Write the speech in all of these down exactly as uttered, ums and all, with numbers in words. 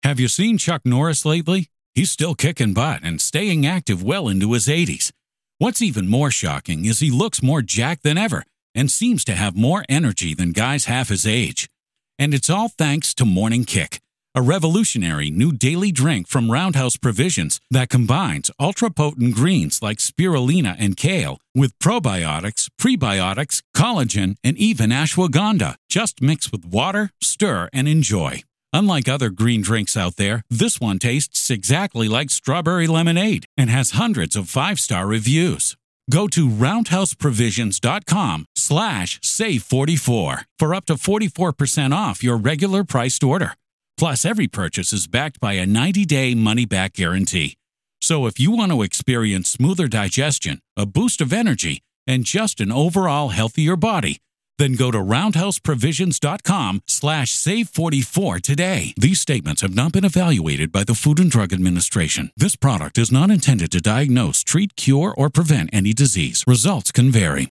Have you seen Chuck Norris lately? He's still kicking butt and staying active well into his eighties. What's even more shocking is he looks more jacked than ever and seems to have more energy than guys half his age. And it's all thanks to Morning Kick, a revolutionary new daily drink from Roundhouse Provisions that combines ultra-potent greens like spirulina and kale with probiotics, prebiotics, collagen, and even ashwagandha. Just mix with water, stir, and enjoy. Unlike other green drinks out there, this one tastes exactly like strawberry lemonade and has hundreds of five-star reviews. Go to roundhouseprovisions.com slash save44 for up to forty-four percent off your regular priced order. Plus, every purchase is backed by a ninety-day money-back guarantee. So if you want to experience smoother digestion, a boost of energy, and just an overall healthier body, then go to roundhouseprovisions.com slash save44 today. These statements have not been evaluated by the Food and Drug Administration. This product is not intended to diagnose, treat, cure, or prevent any disease. Results can vary.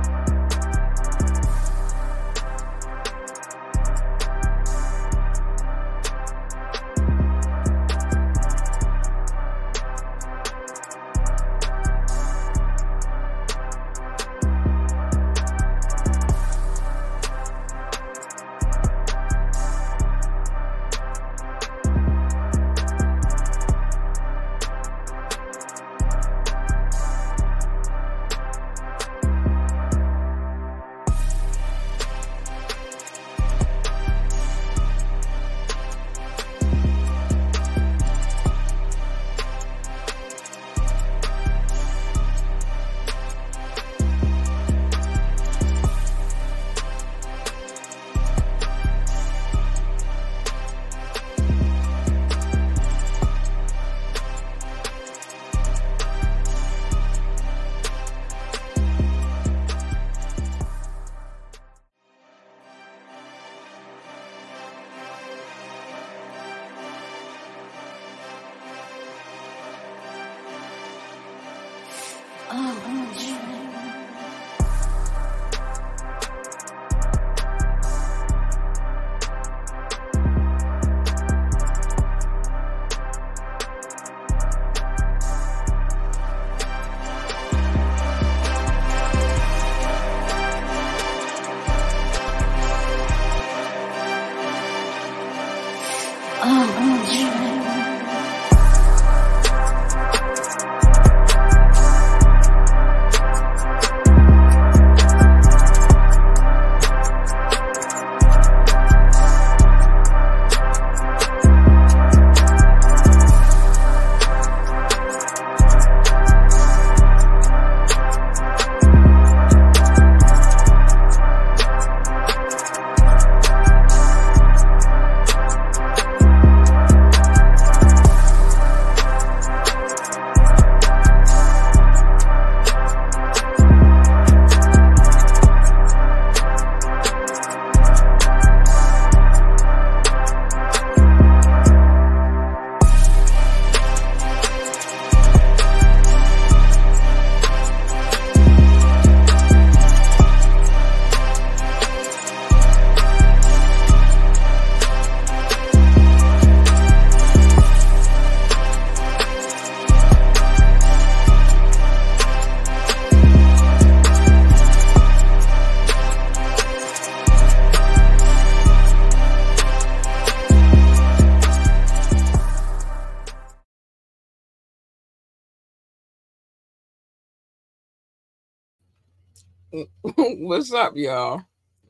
What's up, y'all?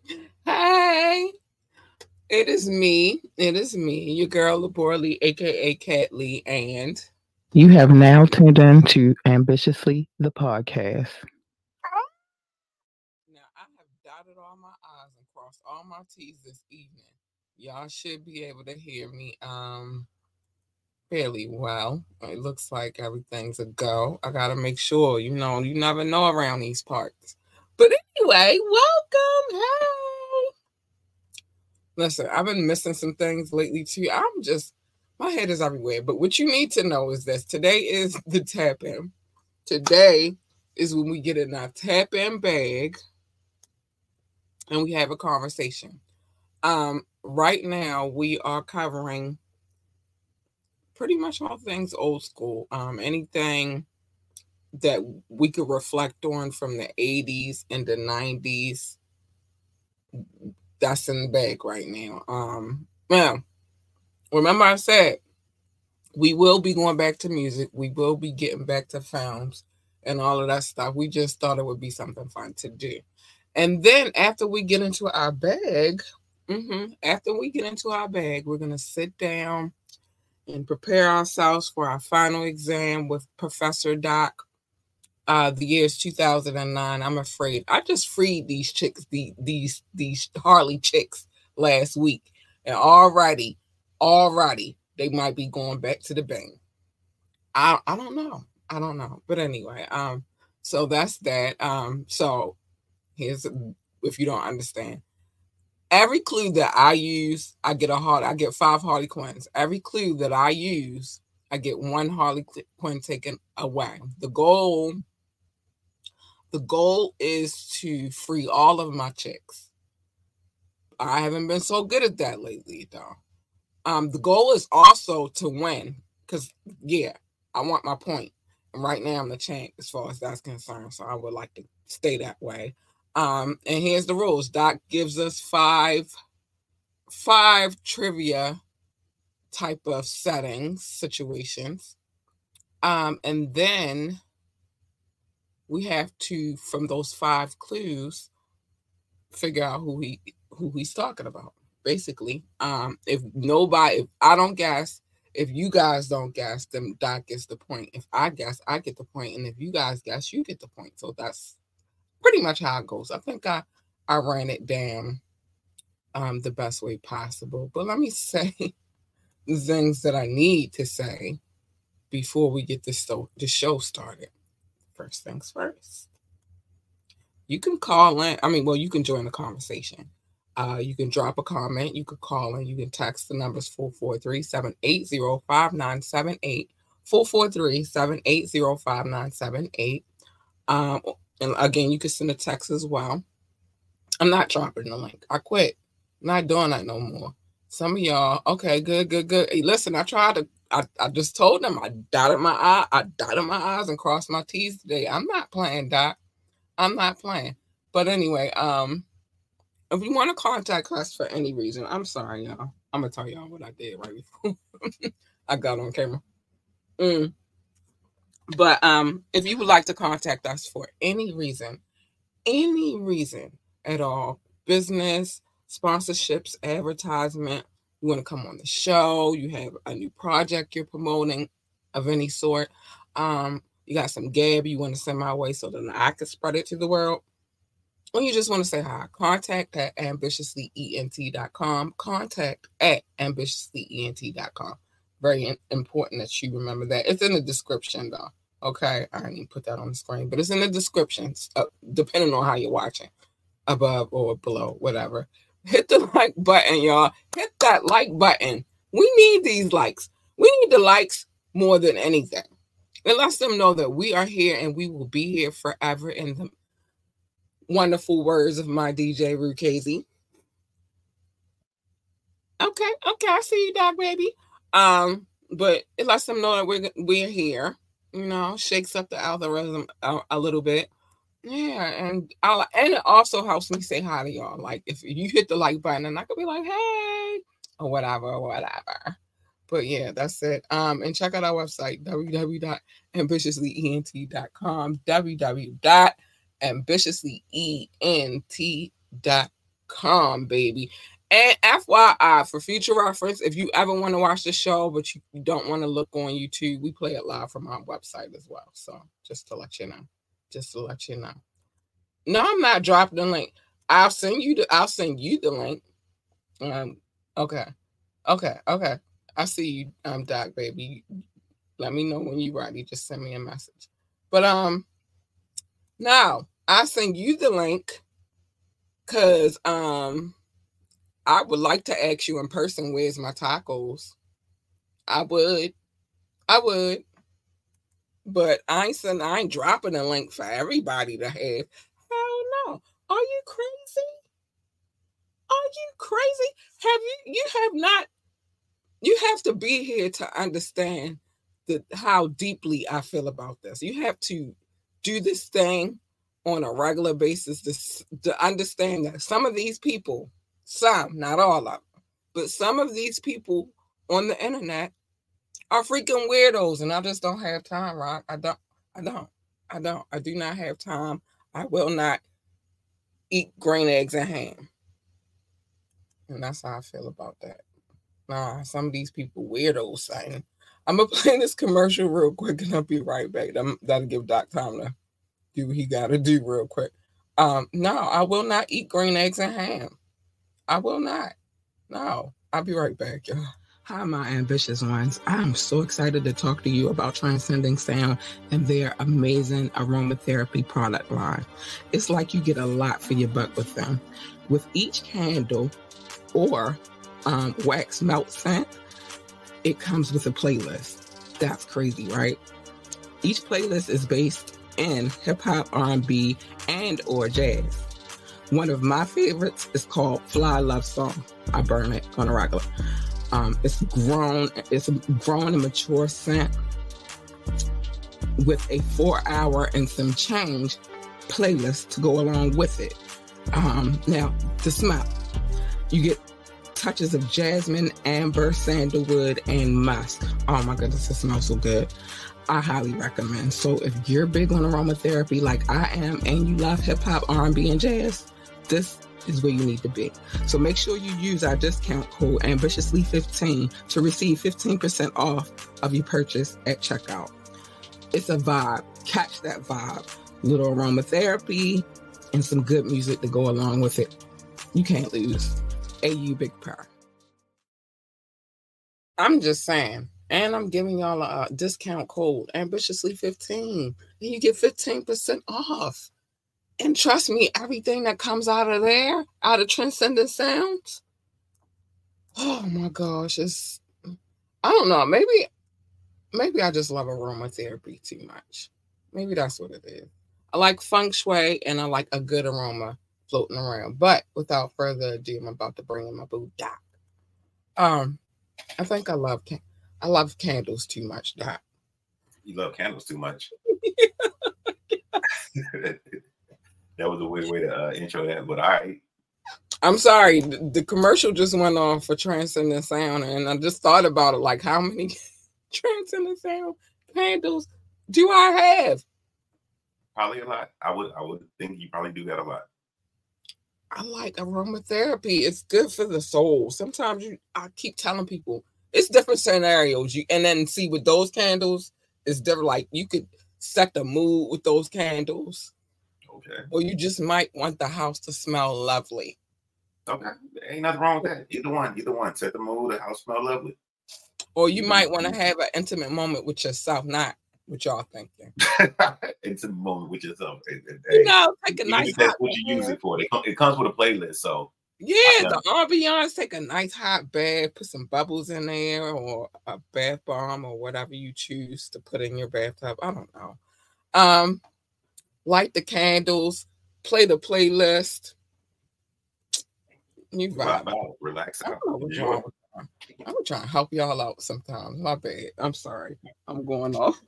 Hey, it is me. It is me, your girl, Labora Lee, aka Cat Lee, and you have now tuned in to Ambitiously the podcast. Now, I have dotted all my I's and crossed all my T's this evening. Y'all should be able to hear me um fairly well. It looks like everything's a go. I gotta make sure, you know, you never know around these parts. But anyway, welcome. Hey. Listen, I've been missing some things lately too. I'm just, my head is everywhere. But what you need to know is this. Today is the tap-in. Today is when we get in our tap-in bag and we have a conversation. Um, right now, we are covering pretty much all things old school. Um, anything that we could reflect on from the eighties and the nineties, that's in the bag right now. Um, well, remember I said we will be going back to music. We will be getting back to films and all of that stuff. We just thought it would be something fun to do. And then after we get into our bag, mm-hmm, after we get into our bag, we're going to sit down and prepare ourselves for our final exam with Professor Doc. Uh, the year is two thousand nine. I'm afraid I just freed these chicks, the, these these Harley chicks last week, and already, already they might be going back to the bang. I I don't know. I don't know. But anyway, um, so that's that. Um, so here's, if you don't understand, every clue that I use, I get a Harley. I get five Harley Quinns. Every clue that I use, I get one Harley Quinn taken away. The goal. The goal is to free all of my chicks. I haven't been so good at that lately, though. Um, the goal is also to win, because, yeah, I want my point. And right now I'm the champ as far as that's concerned, so I would like to stay that way. Um, and here's the rules. Doc gives us five, five trivia type of settings, situations. Um, and then we have to, from those five clues, figure out who he who he's talking about. Basically, um, if nobody, if I don't guess, if you guys don't guess, then Doc gets the point. If I guess, I get the point, and if you guys guess, you get the point. So that's pretty much how it goes. I think I I ran it down um, the best way possible. But let me say the things that I need to say before we get this so the show started. First things first. You can call in. I mean, well, you can join the conversation. Uh, you can drop a comment. You could call in. You can text the numbers four four three, seven eight zero, five nine seven eight, four four three, seven eight zero, five nine seven eight. Um, and again, you can send a text as well. I'm not dropping the link. I quit. I'm not doing that no more. Some of y'all, okay, good, good, good. Hey, listen, I tried to, I, I just told them I dotted my eye, I dotted my I's and crossed my T's today. I'm not playing, Doc. I'm not playing. But anyway, um, if you want to contact us for any reason, I'm sorry, y'all. I'm gonna tell y'all what I did right before I got on camera. Mm. But um, if you would like to contact us for any reason, any reason at all, business, sponsorships, advertisement, you want to come on the show, you have a new project you're promoting of any sort, um, you got some gab you want to send my way so that I can spread it to the world, or you just want to say hi, contact at ambitiously ent dot com, contact at ambitiously ent dot com. Very important that you remember that. It's in the description, though. Okay, I didn't even put that on the screen, but it's in the description, uh, depending on how you're watching, above or below, whatever. Hit the like button, y'all. Hit that like button. We need these likes. We need the likes more than anything. It lets them know that we are here and we will be here forever, in the wonderful words of my D J Rukazy. Okay, okay, I see you, Doc, baby. Um, but it lets them know that we're we're here. You know, shakes up the algorithm a, a little bit. Yeah, and I and it also helps me say hi to y'all. Like if you hit the like button, and I could be like, hey, or whatever, or whatever. But yeah, that's it. Um, and check out our website, w w w dot ambitiously ent dot com, w w w dot ambitiously ent dot com, baby. And F Y I, for future reference, if you ever want to watch the show, but you don't want to look on YouTube, we play it live from our website as well. So just to let you know, just to let you know. No, I'm not dropping the link. I'll send you the, I'll send you the link. Um, okay. Okay. Okay. I see you, um, Doc, baby. Let me know when you're ready. Just send me a message. But um, now I'll send you the link because um, I would like to ask you in person, where's my tacos? I would. I would. But I ain't send, I ain't dropping a link for everybody to have. Hell no. Are you crazy? Are you crazy? Have you, you have not, you have to be here to understand the how deeply I feel about this. You have to do this thing on a regular basis to, to understand that some of these people, some, not all of them, but some of these people on the internet are freaking weirdos, and I just don't have time, Rock. I don't, I don't, I don't, I do not have time. I will not eat green eggs and ham. And that's how I feel about that. Nah, some of these people weirdos saying, I'm gonna play this commercial real quick and I'll be right back. I'm, that'll give Doc time to do what he gotta do real quick. Um, no, I will not eat green eggs and ham. I will not. No, I'll be right back, y'all. Hi, my ambitious ones. I'm so excited to talk to you about Transcending Sound and their amazing aromatherapy product line. It's like you get a lot for your buck with them. With each candle or um, wax melt scent, it comes with a playlist. That's crazy, right? Each playlist is based in hip-hop, R and B, and or jazz. One of my favorites is called Fly Love Song. I burn it on a regular. Um, it's grown, it's a grown and mature scent with a four hour and some change playlist to go along with it. Um, now, the smell, you get touches of jasmine, amber, sandalwood, and musk. Oh my goodness, it smells so good. I highly recommend. So if you're big on aromatherapy like I am and you love hip hop, R and B, and jazz, this is where you need to be. So make sure you use our discount code ambitiously fifteen to receive fifteen percent off of your purchase at checkout. It's a vibe. Catch that vibe. Little aromatherapy and some good music to go along with it. You can't lose. A U Big Power. I'm just saying. And I'm giving y'all a discount code, ambitiously fifteen. And you get fifteen percent off. And trust me, everything that comes out of there, out of Transcendent Sounds, oh my gosh, it's, I don't know, maybe, maybe I just love aromatherapy too much. Maybe that's what it is. I like feng shui and I like a good aroma floating around. But without further ado, I'm about to bring in my boo, Doc. Um, I think I love, I love candles too much, Doc. You love candles too much. That was a weird way to uh, intro that, but all right. I'm sorry. The, the commercial just went on for Transcendent Sound, and I just thought about it, like how many Transcendent Sound candles do I have? Probably a lot. I would I would think you probably do that a lot. I like aromatherapy. It's good for the soul. Sometimes you, I keep telling people, it's different scenarios. You and then see with those candles, it's different. Like you could set the mood with those candles. Okay. Or you just might want the house to smell lovely. Okay. There ain't nothing wrong with that. Either one. Either one. Set the mood, the house smell lovely. Or you might want to have an intimate moment with yourself, not what y'all thinking. Intimate moment with yourself. You know, take a nice That's what you use it for. It comes with a playlist, so. Yeah, the ambiance, take a nice hot bath, put some bubbles in there, or a bath bomb, or whatever you choose to put in your bathtub. I don't know. Um, light the candles, play the playlist. You vibe out, relax out. I'm trying to help y'all out sometimes. My bad. I'm sorry. I'm going off.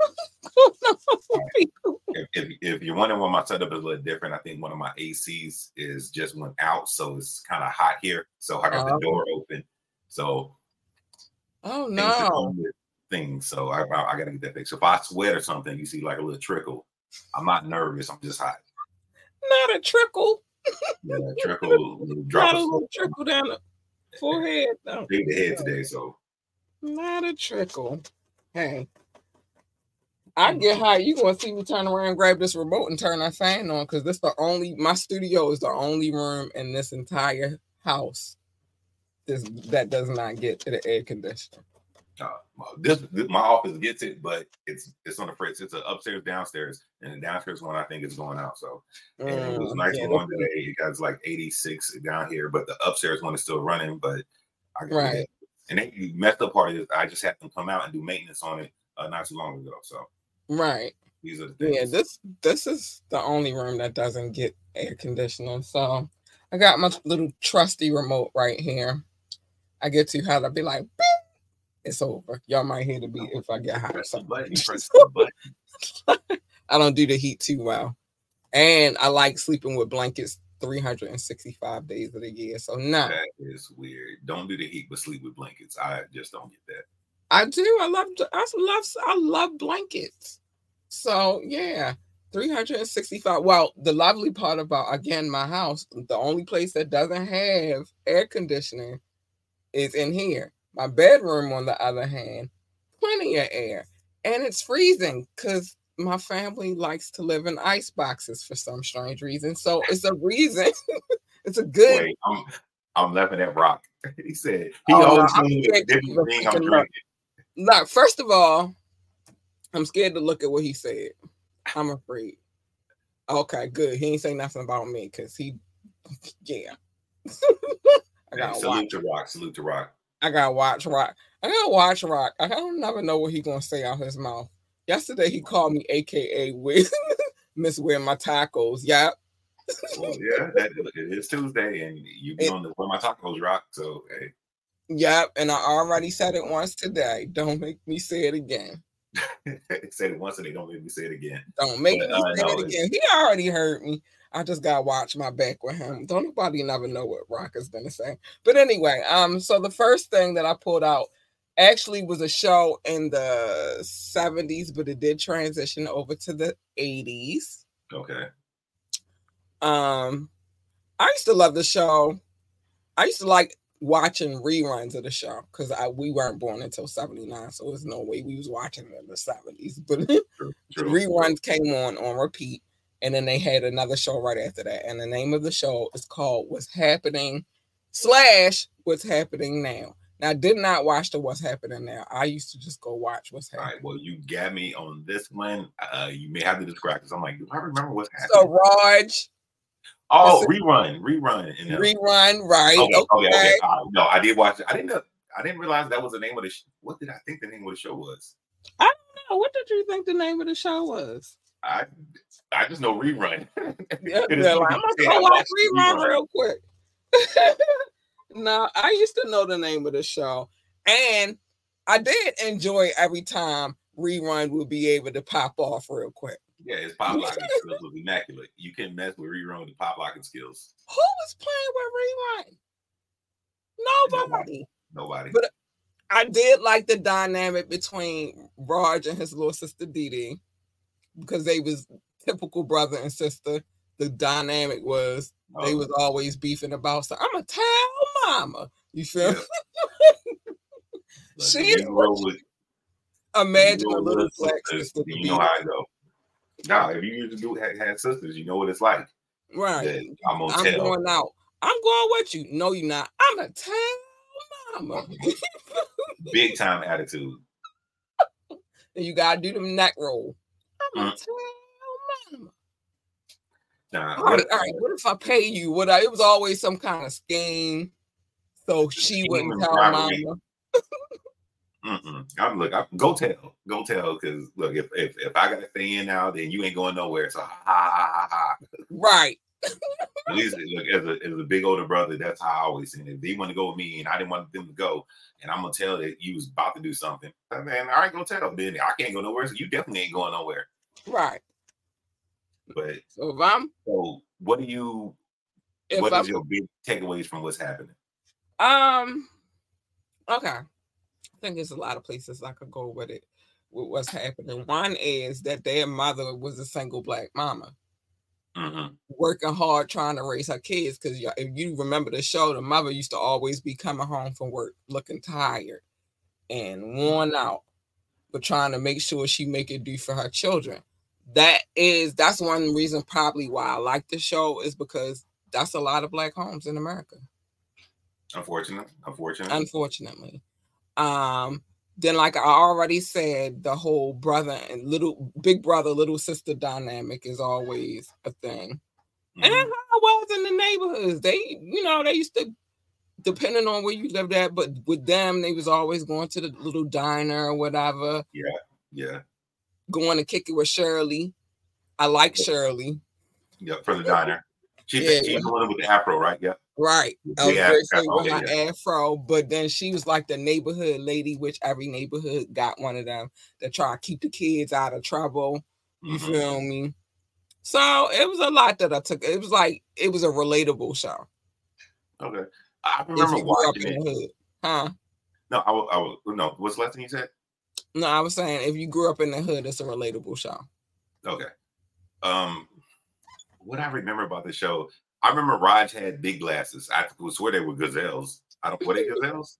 if, if, if you're wondering why my setup is a little different, I think one of my A Cs is just went out, so it's kind of hot here. So I got uh, the door open. So oh no, things. So I, I, I got to get that fixed. So if I sweat or something, you see like a little trickle. I'm not nervous. I'm just hot. Not a trickle. Yeah, a trickle. Drop a little trickle down the forehead. No. Big the head today, so not a trickle. Hey, I get high. You gonna see me turn around, grab this remote, and turn that fan on because this the only. My studio is the only room in this entire house this that does not get to the air conditioner. Uh, this, this my office gets it, but it's it's on the fritz. It's an upstairs, downstairs, and the downstairs one I think is going out. So and mm, it was nice yeah, one today. It got like eighty-six down here, but the upstairs one is still running. But I got right. it. And then the messed up part is I just had them come out and do maintenance on it uh, not too long ago. So right. These are the things. Yeah, this this is the only room that doesn't get air conditioning. So I got my little trusty remote right here. I get too hot, I'll be like, beep, It's over. Y'all might hear the beat if I get hot or something. Button, press the button. I don't do the heat too well. And I like sleeping with blankets three hundred sixty-five days of the year. So no. That is weird. Don't do the heat, but sleep with blankets. I just don't get that. I do. I love I love I love blankets. So yeah. three hundred sixty-five. Well, the lovely part about, again, my house, the only place that doesn't have air conditioning is in here. My bedroom, on the other hand, plenty of air. And it's freezing because my family likes to live in ice boxes for some strange reason. So it's a reason. It's a good. Wait, I'm, I'm laughing at Rock. He said, he oh, always no, means a different thing I'm drinking. Look, first of all, I'm scared to look at what he said. I'm afraid. Okay, good. He ain't say nothing about me because he, yeah. I gotta hey, salute watch. to Rock. Salute to Rock. I gotta watch Rock. I gotta watch Rock. I don't never know what he gonna say out his mouth. Yesterday he called me A K A with Miss Where My Tacos. Yep. Well, yeah, that, it is Tuesday, and you be it, on the Where My Tacos Rock. So hey. Yep, and I already said it once today. Don't make me say it again. Said it once and they don't make me say it again. Don't make but, me uh, say no, it again. He already heard me. I just gotta watch my back with him. Don't nobody never know what Rock is gonna say. But anyway, um, so the first thing that I pulled out actually was a show in the seventies, but it did transition over to the eighties. Okay. Um, I used to love the show. I used to like watching reruns of the show because I we weren't born until seventy-nine, so there's no way we was watching it in the seventies. But true, true. Reruns came on on repeat, and then they had another show right after that. And the name of the show is called What's Happening slash What's Happening Now. Now, I did not watch the What's Happening Now. I used to just go watch What's Happening. All right, well, you got me on this one. Uh, you may have to describe because I'm like, do I remember what's happening? So Raj. Oh, rerun, rerun, you know. rerun, right? Okay, okay. okay, okay. Uh, no, I did watch it. I didn't know. I didn't realize that was the name of the. Sh- what did I think the name of the show was? I don't know. What did you think the name of the show was? I, I just know rerun. Yeah, yeah like, I'm gonna go watch rerun, rerun real quick. No, I used to know the name of the show, and I did enjoy every time rerun would be able to pop off real quick. Yeah, his pop locking skills was immaculate. You can mess with rerun with the pop locking skills. Who was playing with rerun? Nobody. Nobody. But I did like the dynamic between Raj and his little sister Dee Dee because they was typical brother and sister. The dynamic was oh. they was always beefing about so I'm gonna tell mama. You feel? Yeah. She would imagine a little black sister. You know how I go. No, if you used to do have, have sisters, you know what it's like. Right. I'm gonna I'm tell. going out. I'm going with you. No, you're not. I'm gonna tell mama. Big time attitude. And you gotta do them neck roll. I'm gonna mm. tell mama. Nah, all, right, all right, what if I pay you? What I, it was always some kind of scheme, so she wouldn't tell robbery. mama. Mm-mm. I'm look. I, go tell, go tell, because look, if, if if I gotta stay in now, then you ain't going nowhere. So ha ha ha ha. Right. At least look, as a as a big older brother, that's how I always seen it. If they want to go with me and I didn't want them to go, and I'm gonna tell that you was about to do something, man, I ain't gonna tell. Then I can't go nowhere, so you definitely ain't going nowhere. Right. But so if I'm so, what do you? What I'm, is your big takeaways from what's happening? Um. Okay. I think there's a lot of places I could go with it, with what's happening. One is that their mother was a single black mama, mm-hmm. working hard trying to raise her kids. Because if you remember the show, the mother used to always be coming home from work looking tired and worn out, but trying to make sure she make it do for her children. That is, that's one reason probably why I like the show is because that's a lot of black homes in America. Unfortunately, unfortunately, unfortunately. Um, then, like I already said, the whole brother and little big brother, little sister dynamic is always a thing. Mm-hmm. And that's how it was in the neighborhoods. They, you know, they used to, depending on where you lived at, but with them, they was always going to the little diner or whatever. Yeah, yeah. Going to kick it with Shirley. I like Shirley. Yep, for the diner. She, yeah, she's yeah. the one with the afro, right? Yep. Right. Yeah, Elvis Presley with okay, her yeah. afro, but then she was like the neighborhood lady, which every neighborhood got one of them that try to keep the kids out of trouble. You Mhm. feel me? So it was a lot that I took. It was like it was a relatable show. Okay. I If remember you grew up watching in it. the hood, huh? No, I was, I was no. What's the last thing you said? No, I was saying if you grew up in the hood, it's a relatable show. Okay. Um, what I remember about the show, I remember Raj had big glasses. I could swear they were gazelles. I don't. Were they gazelles?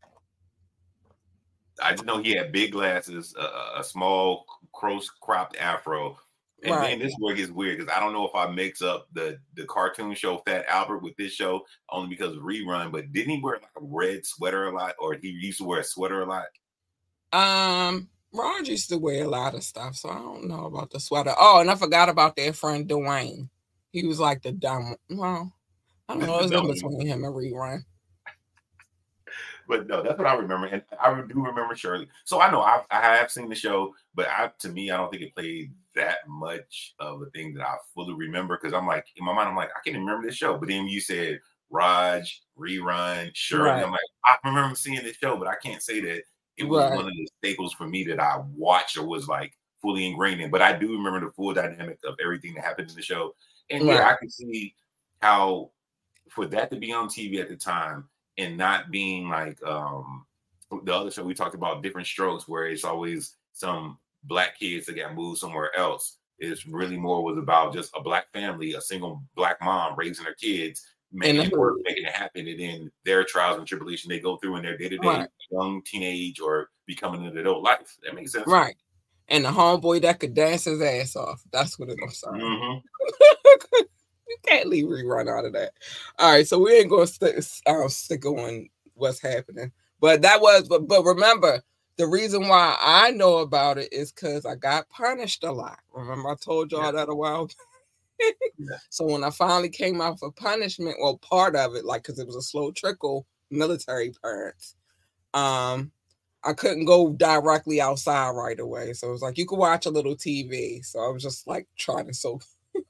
I just know he had big glasses, a, a small close cropped afro. And Right. then this where it gets weird because I don't know if I mix up the the cartoon show Fat Albert with this show only because of Rerun. But didn't he wear like a red sweater a lot, or he used to wear a sweater a lot? Um, Raj used to wear a lot of stuff, so I don't know about the sweater. Oh, and I forgot about their friend Dwayne. He was like the dumb. Well, I don't know. It was in between him and Rerun. But no, that's what I remember, and I do remember Shirley. So I know I, I have seen the show, but I, to me, I don't think it played that much of a thing that I fully remember because I'm like in my mind, I'm like I can remember this show. But then you said Raj, Rerun, Shirley, Right. I'm like I remember seeing this show, but I can't say that it was Right. one of the staples for me that I watched or was like fully ingrained in. But I do remember the full dynamic of everything that happened in the show, and yeah, Right. I can see how for that to be on T V at the time. And not being like um, the other show we talked about, Different Strokes, where it's always some black kids that got moved somewhere else. It's really more was about just a black family, a single black mom raising her kids, making it work, making it happen, and then their trials and tribulations they go through in their day-to-day Right. young teenage or becoming an adult life. That makes sense. Right. And the homeboy that could dance his ass off. That's what it was. Sorry. Mm-hmm. You can't leave Rerun out of that. All right, so we ain't gonna stick uh, stick on what's happening, but that was. But but remember, the reason why I know about it is because I got punished a lot. Remember, I told y'all yeah. that a while. yeah. So when I finally came out for punishment, well, part of it, like because it was a slow trickle, military parents, um, I couldn't go directly outside right away. So it was like you could watch a little T V. So I was just like trying to so.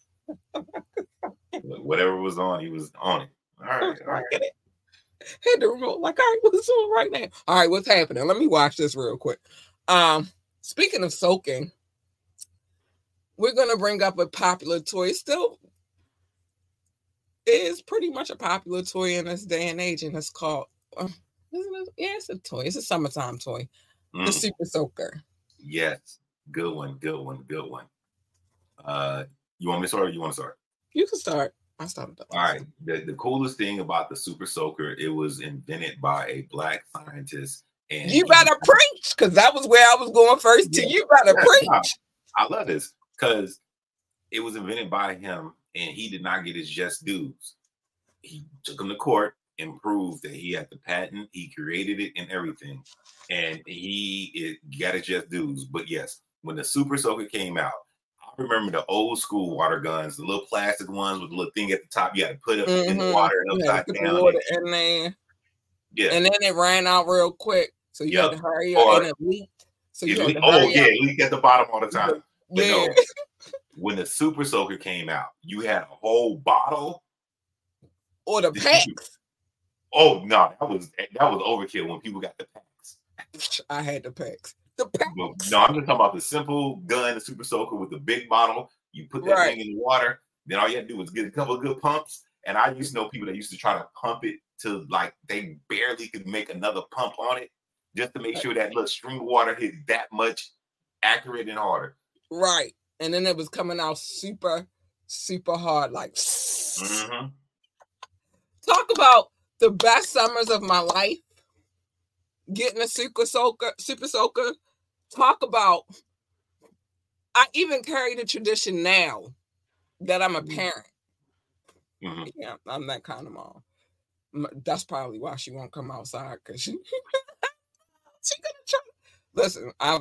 Whatever was on, he was on it. All right, all right. Hit the remote like, all right, what's on right now? All right, what's happening? Let me watch this real quick. Um, speaking of soaking, we're gonna bring up a popular toy. Still, it is pretty much a popular toy in this day and age, and it's called. Uh, isn't it? Yeah, it's a toy. It's a summertime toy. Mm. The Super Soaker. Yes, good one, good one, good one. Uh, you want me to start? Or you want to start? You can start. I started. All right. The, the coolest thing about the Super Soaker, it was invented by a black scientist. And you better he, preach, because that was where I was going first. To yeah, you better yeah, preach. I, I love this because it was invented by him, and he did not get his just dues. He took him to court and proved that he had the patent, he created it, and everything, and he it, got his just dues. But yes, when the Super Soaker came out. Remember the old school water guns, the little plastic ones with the little thing at the top. You had to put it mm-hmm. in the water and upside down. The water in there. Yeah. And then it ran out real quick. So you yep. had to hurry up and it leaked. So you had to oh, hurry yeah, up. it leaked at the bottom all the time. Yeah. yeah. No, when the Super Soaker came out, you had a whole bottle. Or the packs. You, oh, no, that was that was overkill when people got the packs. I had the packs. Well, no, I'm just talking about the simple gun, the Super Soaker with the big bottle. You put that right. thing in the water. Then all you had to do was get a couple of good pumps. And I used to know people that used to try to pump it to like they barely could make another pump on it just to make sure that little stream of water hit that much accurate and harder. Right. And then it was coming out super, super hard. Like, mm-hmm. Talk about the best summers of my life. Getting a Super Soaker, Super Soaker. Talk about, I even carry the tradition now that I'm a parent. Mm-hmm. Yeah, I'm that kind of mom. That's probably why she won't come outside, because she, she gonna try. Listen, I,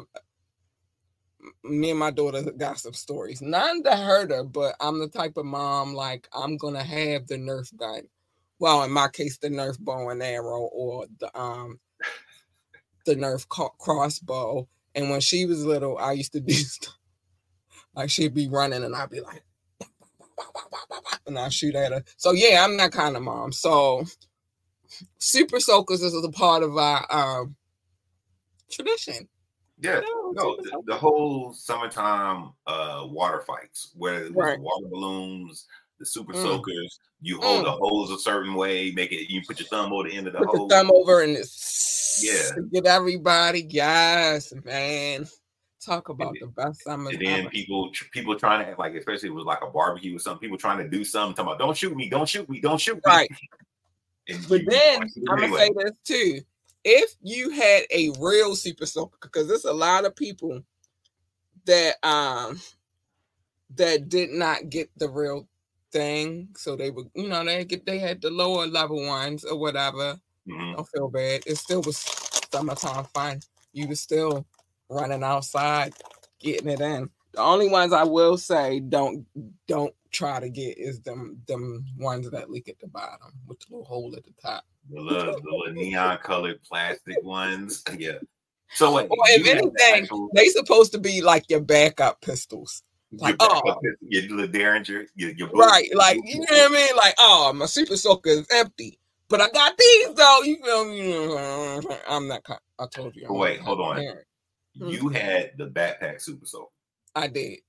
me and my daughter got some stories. None to hurt her, but I'm the type of mom, like, I'm gonna have the Nerf gun. Well, in my case, the Nerf bow and arrow, or the um the Nerf crossbow. And when she was little, I used to do stuff like she'd be running and I'd be like, bah, bah, bah, bah, bah, bah. and I shoot at her. So yeah, I'm that kind of mom. So Super Soakers is a part of our um, tradition. Yeah, no, no the, the whole summertime uh, water fights, where it was right. the water balloons, the Super mm. Soakers. You hold mm. the hose a certain way, make it. You put your thumb over the end of the put hose. Put your thumb over and it's yeah, get everybody. Yes, man. Talk about and, the best summer. And then ever. people, people trying to act like, especially it was like a barbecue or something. People trying to do something, talking about, don't shoot me, don't shoot me, don't shoot me. Right. But then I'm gonna say this too. If you had a real Super Soaker, because there's a lot of people that um that did not get the real thing, so they would, you know, they get they had the lower level ones or whatever. Mm-hmm. Don't feel bad. It still was summertime fun. You were still running outside, getting it in. The only ones I will say don't don't try to get is them them ones that leak at the bottom with the little hole at the top. The little, the little neon colored plastic ones. Yeah. So wait, well, if anything, actual... they supposed to be like your backup pistols. Like, your oh, pistol, your little Derringer, your, your right, like you know what I mean? Like, oh, my Super Soaker is empty, but I got these though. You feel me? I'm not. I told you. I'm wait, hold on. Parent. You hmm. had the backpack Super Soaker. I did.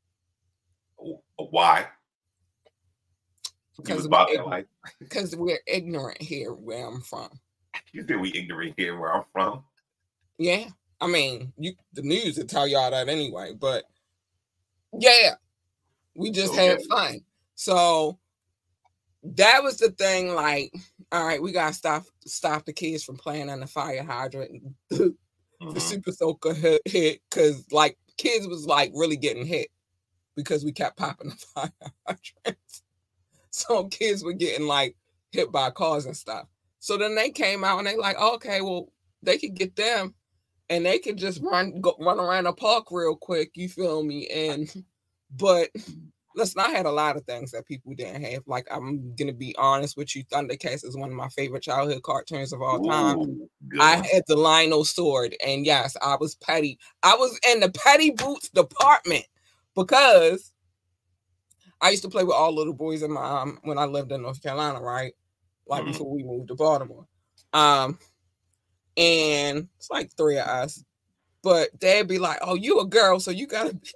Why? Because we're, like... because we're ignorant here where I'm from. You think we ignorant here where I'm from? Yeah. I mean, you the news will tell y'all that anyway, but yeah, we just okay. had fun. So that was the thing, like, all right, we gotta stop stop the kids from playing on the fire hydrant. the mm-hmm. Super Soaker hit because like kids was like really getting hit because we kept popping the fire hydrants. So kids were getting like hit by cars and stuff. So then they came out and they like, okay, well, they could get them and they could just run go, run around the park real quick. You feel me? And but listen, I had a lot of things that people didn't have. Like, I'm gonna be honest with you, Thundercats is one of my favorite childhood cartoons of all time. Ooh, I had the Lionel sword, and yes, I was petty. I was in the petty boots department because I used to play with all little boys in my um, when I lived in North Carolina, right? Like mm-hmm. before we moved to Baltimore. Um, and it's like three of us. But they'd be like, oh, you a girl, so you gotta be.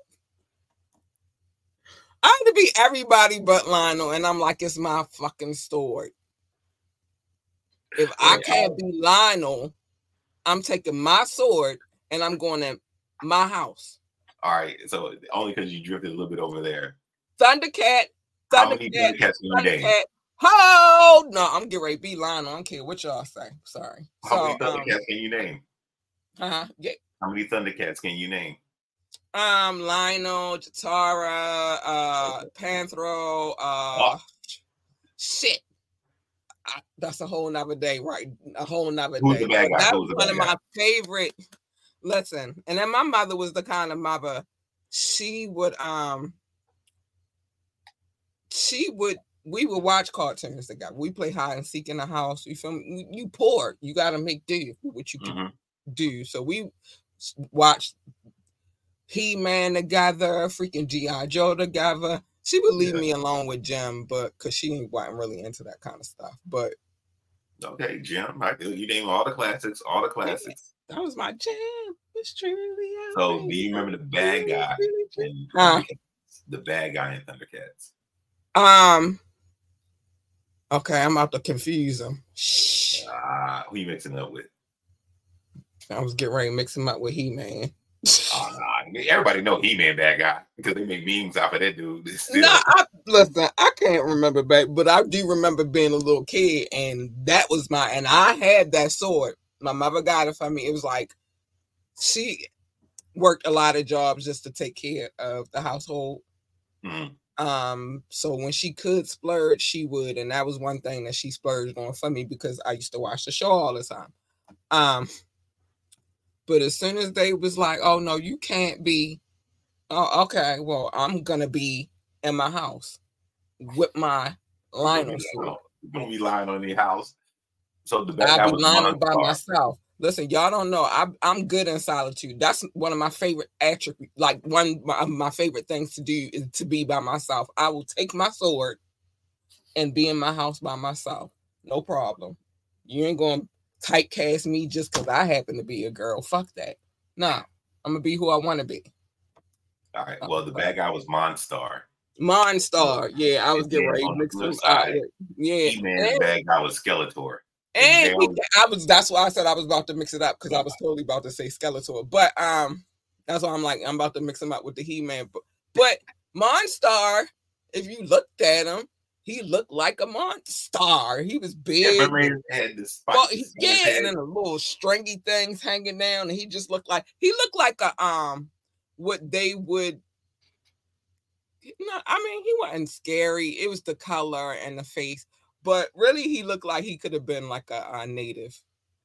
I had to be everybody but Lionel, and I'm like, it's my fucking sword. If I can't be Lionel, I'm taking my sword and I'm going to my house. All right, so only because you drifted a little bit over there. Thundercat, Thundercat, How many Thundercats in your Thundercat. Oh no, I'm getting ready to be Lionel. I don't care what y'all say. Sorry. How so, many Thundercats um, can you name? Uh-huh. Yeah. How many Thundercats can you name? Um, Lionel, Jatara, uh, Panthro, uh, oh. shit. I, that's a whole nother day, right? A whole nother Who's day. The bad guy? That's Who's the one bad of guy? my favorite. Listen, and then my mother was the kind of mother. She would, um, she would. We would watch cartoons together. We play hide and seek in the house. You feel me? You poor. You got to make do with what you can mm-hmm. do. So we watched He-Man together, freaking G I. Joe together. She would leave yeah. me alone with Jim, but because she wasn't really into that kind of stuff. But okay, Jim, I do. You name all the classics, all the classics. Yeah, that was my jam. It's truly. So, do you remember the bad guy? In huh? The bad guy in Thundercats. Um. Okay, I'm about to confuse them. Ah, uh, who you mixing up with? I was getting ready to mix him up with He-Man. Oh, nah. Everybody know He-Man bad guy because they make memes off of that dude. No, nah, I, listen, I can't remember back, but I do remember being a little kid, and that was my, and I had that sword. My mother got it for me. It was like she worked a lot of jobs just to take care of the household. Mm-hmm. Um, so when she could splurge, she would, and that was one thing that she splurged on for me because I used to watch the show all the time. Um. But as soon as they was like, oh, no, you can't be. Oh, okay, well, I'm going to be in my house with my Lionel sword. You're going to be lying on your house. So the bad I'll guy be was lying by myself. Listen, y'all don't know. I, I'm good in solitude. That's one of my favorite attributes. Like one of my, my favorite things to do is to be by myself. I will take my sword and be in my house by myself. No problem. You ain't going to typecast me just because I happen to be a girl. Fuck that. Nah, I'm going to be who I want to be. All right. Well, the bad guy was Monstar. Monstar. Yeah, I was getting ready to mix them up. Yeah. He-Man's bad guy was Skeletor. And he, I was that's why I said I was about to mix it up because I was totally about to say Skeletor. But um that's why I'm like, I'm about to mix him up with the He-Man. But, but Monstar, if you looked at him, he looked like a monster. He was big. Yeah, remember he had this well, he, yeah, and then the little stringy things hanging down, and he just looked like he looked like a um what they would. No, I mean he wasn't scary. It was the color and the face, but really he looked like he could have been like a, a native.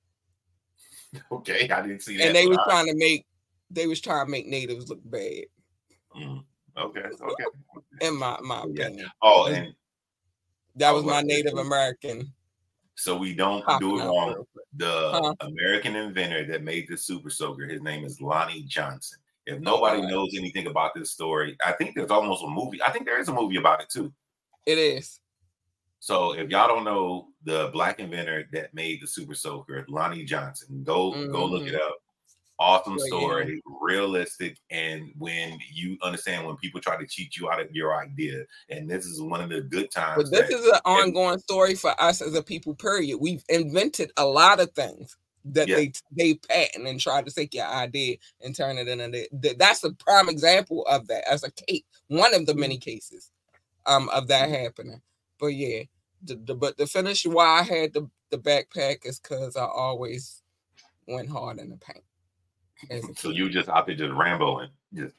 Okay, I didn't see that. And they were trying to make they was trying to make natives look bad. Mm, okay, okay. In my my opinion. Yeah. Oh, and that was my Native American. So we don't do it wrong. The huh? American inventor that made the Super Soaker, his name is Lonnie Johnson. If nobody right. knows anything about this story, I think there's almost a movie. I think there is a movie about it too. It is. So if y'all don't know the black inventor that made the Super Soaker, Lonnie Johnson, go mm-hmm. go look it up. Awesome oh, story, yeah. realistic, and when you understand when people try to cheat you out of your idea, and this is one of the good times. But this is an ongoing story for us as a people. Period. We've invented a lot of things that yeah. they they patent and try to take your idea and turn it into. The, that's a prime example of that as a case, one of the many cases, um, of that happening. But yeah, the, the but the finish why I had the the backpack is because I always went hard in the paint. So you just out there just Ramboing, just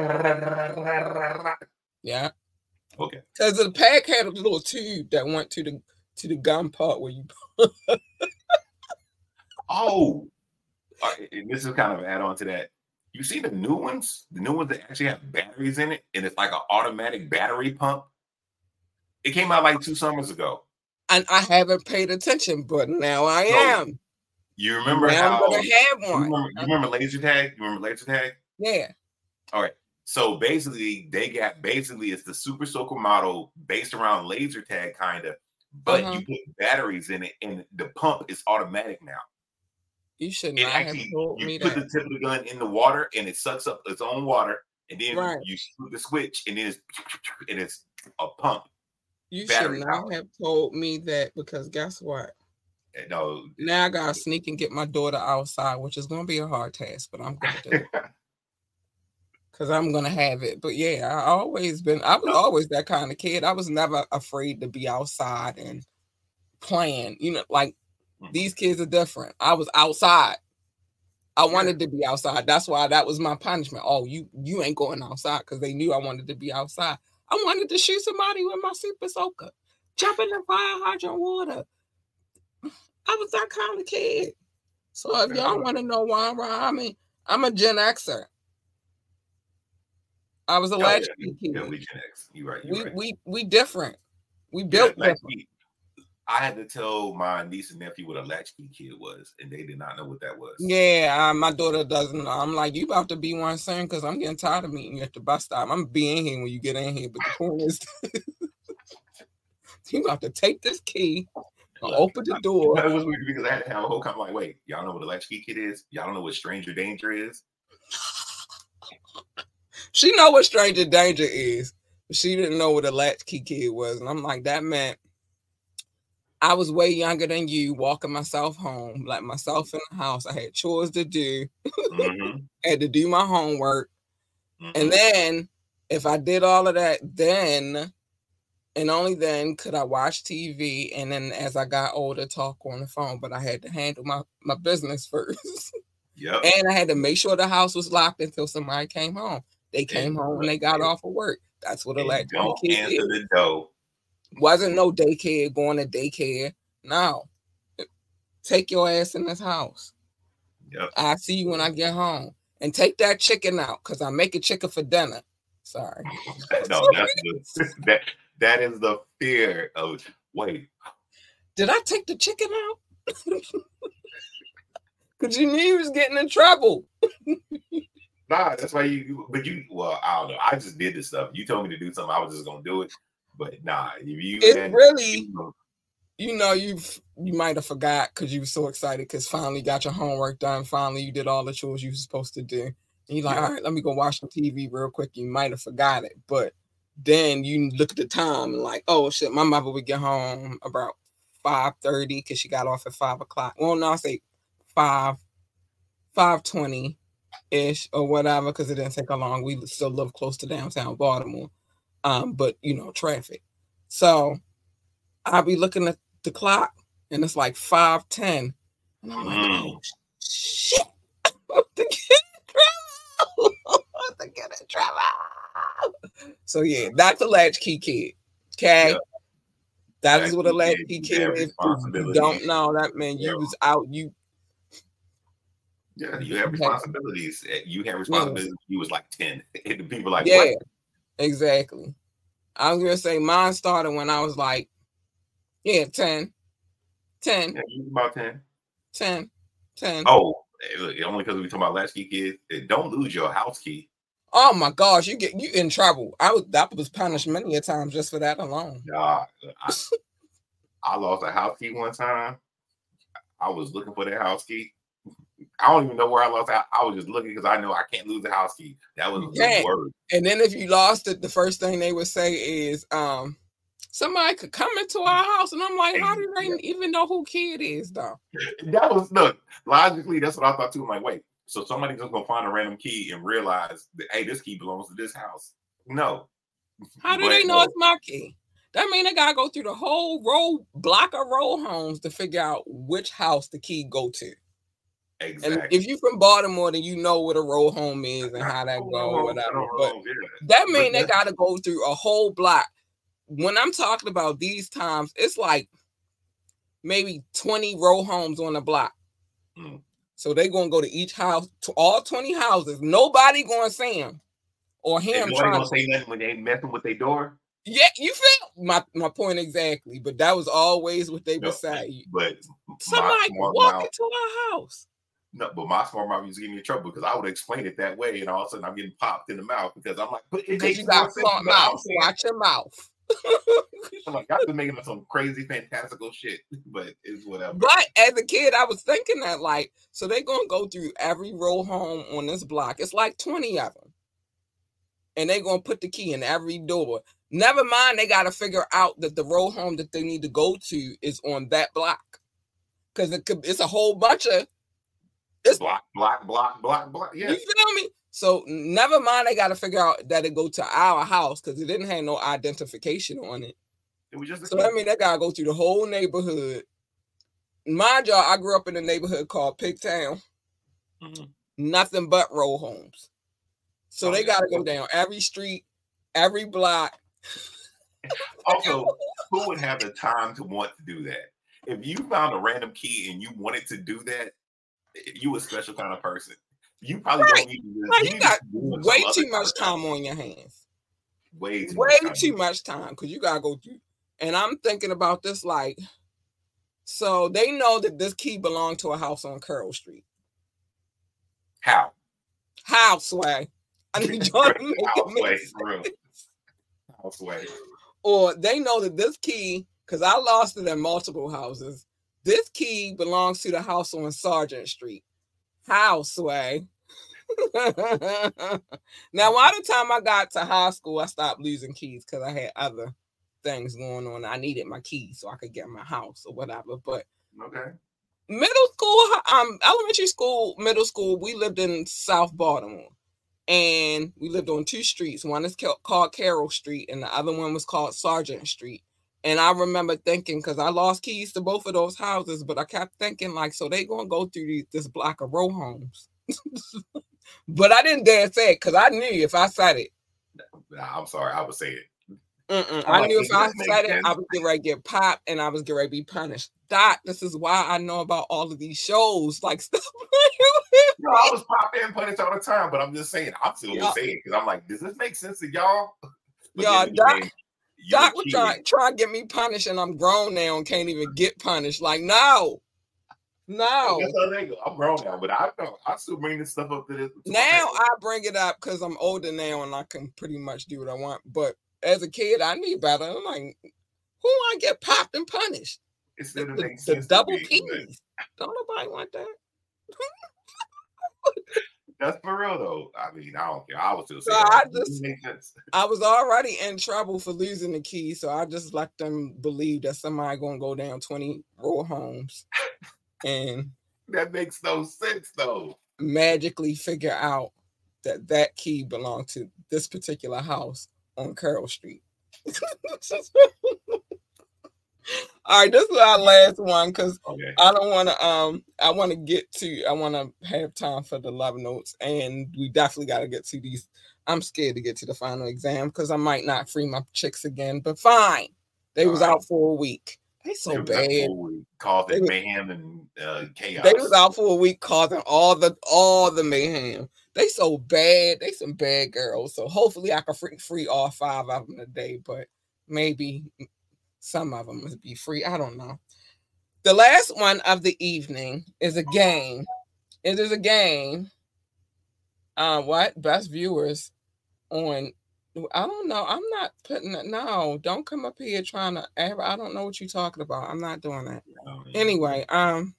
yeah, okay. Because the pack had a little tube that went to the to the gun part where you. Oh, right, and this is kind of an add-on to that. You see the new ones, the new ones that actually have batteries in it, and it's like an automatic battery pump. It came out like two summers ago, and I haven't paid attention, but now I so, am. You remember now how? I'm gonna have one. You remember, you remember laser tag? You remember laser tag? Yeah. All right. So basically, they got basically it's the Super Soaker model based around laser tag, kind of, but uh-huh. you put batteries in it, and the pump is automatic now. You should not actually, have told you me put that. the tip of the gun in the water, and it sucks up its own water, and then right. you screw the switch, and then it's and it's a pump. You should not power. have told me that because guess what? No. Now I gotta sneak and get my daughter outside, which is gonna be a hard task, but I'm gonna do it. Cause I'm gonna have it. But yeah, I always been I was always that kind of kid. I was never afraid to be outside and playing. You know, like mm-hmm. these kids are different. I was outside. I wanted yeah. to be outside. That's why that was my punishment. Oh, you you ain't going outside because they knew I wanted to be outside. I wanted to shoot somebody with my Super Soaker, jump in the fire hydrant water. I was that kind of kid. So if y'all want to know why I'm I mean, I'm a Gen Xer. I was a oh, latchkey yeah. kid. Yeah, we Gen X. You right. We right. we we different. We built yeah, different. We, I had to tell my niece and nephew what a latchkey kid was, and they did not know what that was. Yeah, uh, my daughter doesn't know. I'm like, you about to be one soon because I'm getting tired of meeting you at the bus stop. I'm being here when you get in here, but the point is, you about to take this key. Look, open the door. That was weird because I had to have a whole comment like, wait, y'all know what a latchkey kid is? Y'all don't know what stranger danger is? She know what stranger danger is, but she didn't know what a latchkey kid was. And I'm like, that meant I was way younger than you, walking myself home, like myself in the house. I had chores to do. Mm-hmm. I had to do my homework. Mm-hmm. And then if I did all of that, then and only then could I watch T V. And then as I got older, talk on the phone. But I had to handle my, my business first. Yep. And I had to make sure the house was locked until somebody came home. They came and home when they got off of work. That's what a latchkey kid is. The door. Wasn't no daycare, going to daycare. No. Take your ass in this house. Yep. I'll see you when I get home. And take that chicken out, because I make a chicken for dinner. Sorry. No, that's the, that, that is the fear of, wait. Did I take the chicken out? Because you knew you was getting in trouble. Nah, that's why you, but you, well, I don't know. I just did this stuff. You told me to do something, I was just going to do it. But nah, if you it's had, really, you know, you know, you've you might have forgot because you were so excited because finally got your homework done. Finally, you did all the chores you were supposed to do. And you're like, Yeah. all right, let me go watch some T V real quick. You might have forgot it, but then you look at the time and like, oh shit, my mother would get home about five thirty because she got off at five o'clock. Well, no, I say five, five twenty ish or whatever because it didn't take a long. We still live close to downtown Baltimore, um, but you know, traffic. So I'll be looking at the clock and it's like five ten, and I'm like, mm. oh shit, I'm about to get in trouble. I'm about to get in trouble. So yeah, that's a latchkey kid. Okay. Yep. That is what a latchkey kid is. If you don't know, that man, you was out. You Yeah, you have responsibilities. You have responsibilities. Yeah. You was like ten. And people like, yeah, what? Exactly. I was gonna say mine started when I was like, yeah, ten. ten. Yeah, you was about ten. ten. ten. Oh, only because we talking about latchkey kids. Don't lose your house key. Oh my gosh, you get you in trouble. I was that was punished many a times just for that alone. Nah, I, I lost a house key one time. I was looking for that house key. I don't even know where I lost it. I was just looking because I know I can't lose the house key. That was the word. And then if you lost it, the first thing they would say is, um, somebody could come into our house. And I'm like, how do they yeah. even know who key it is, though? That was, look, logically, that's what I thought too. I'm like, wait, so somebody's just going to find a random key and realize that, hey, this key belongs to this house. No. How do but, they know no. it's my key? That means they got to go through the whole row, block of row homes to figure out which house the key go to. Exactly. And if you're from Baltimore, then you know what a row home is and how that go, whatever. But that means they got to go through a whole block. When I'm talking about these times, it's like maybe twenty row homes on the block. Mm. So they're gonna go to each house, to all twenty houses. Nobody gonna see them or hear them. Nobody gonna say nothing when they messing with their door. Yeah, you feel my, my point exactly. But that was always what they no, would say. But somebody walk mouth, into our house. No, but my smart mouth used to give me in trouble because I would explain it that way, and all of a sudden I'm getting popped in the mouth because I'm like, but it makes you got smart mouth. Watch your mouth. I'm like, I was making some crazy, fantastical shit, but it's whatever. But as a kid, I was thinking that, like, so they're gonna go through every row home on this block. It's like twenty of them, and they're gonna put the key in every door. Never mind, they gotta figure out that the row home that they need to go to is on that block because it could. It's a whole bunch of. It's block, block, block, block, block. Yeah. You feel me? So never mind, they got to figure out that it go to our house because it didn't have no identification on it. It was just so I mean, they got to go through the whole neighborhood. Mind y'all, I grew up in a neighborhood called Pigtown. Mm-hmm. Nothing but row homes. So oh, they yeah. got to go down every street, every block. Also, who would have the time to want to do that? If you found a random key and you wanted to do that, you a special kind of person. You probably right. don't even. Like you, you got way too much time on your hands. Way too way much too much time because you gotta go through. And I'm thinking about this like, so they know that this key belonged to a house on Carroll Street. How? How, Sway? I need y'all to make How, it Sway? How, Sway? Or they know that this key, because I lost it in multiple houses. This key belongs to the house on Sargent Street. How, Sway? Now, by the time I got to high school, I stopped losing keys because I had other things going on. I needed my keys so I could get my house or whatever. But okay, middle school, um, elementary school, middle school, we lived in South Baltimore, and we lived on two streets. One is called Carroll Street, and the other one was called Sargent Street. And I remember thinking, because I lost keys to both of those houses, but I kept thinking, like, so they going to go through this block of row homes. But I didn't dare say it, because I knew if I said it. Nah, I'm sorry, I would say it. I like, knew if I said it, I was getting ready to get popped, and I was getting ready to be punished. Doc, this is why I know about all of these shows. Like, stuff. No, I was popped and punished all the time, but I'm just saying, I'm still going to say it, because I'm like, does this make sense to y'all? Y'all, Doc. Doc was trying try to get me punished, and I'm grown now and can't even get punished. Like, no, no. That's how they go. I'm grown now, but I don't. I still bring this stuff up to this. Now I bring it up because I'm older now and I can pretty much do what I want. But as a kid, I knew better. I'm like, who I get popped and punished? It's the, the, the double P's. Don't nobody want that. That's for real though. I mean, I don't care. I was still saying so I just, I was already in trouble for losing the key, so I just let them believe that somebody gonna go down twenty row homes, and that makes no sense though. Magically figure out that that key belonged to this particular house on Carroll Street. All right, this is our last one because okay. I don't want to. Um, I want to get to. I want to have time for the love notes, and we definitely got to get to these. I'm scared to get to the final exam because I might not free my chicks again. But fine, they All was right. out for a week. They so they bad. Causing they mayhem and uh, chaos. They was out for a week, causing all the all the mayhem. They so bad. They some bad girls. So hopefully I can free free all five of them today. But maybe. Some of them must be free. I don't know. The last one of the evening is a game. It is a game. Uh, what? Best viewers on. I don't know. I'm not putting it. No, don't come up here trying to. I don't know what you're talking about. I'm not doing that. Anyway, um,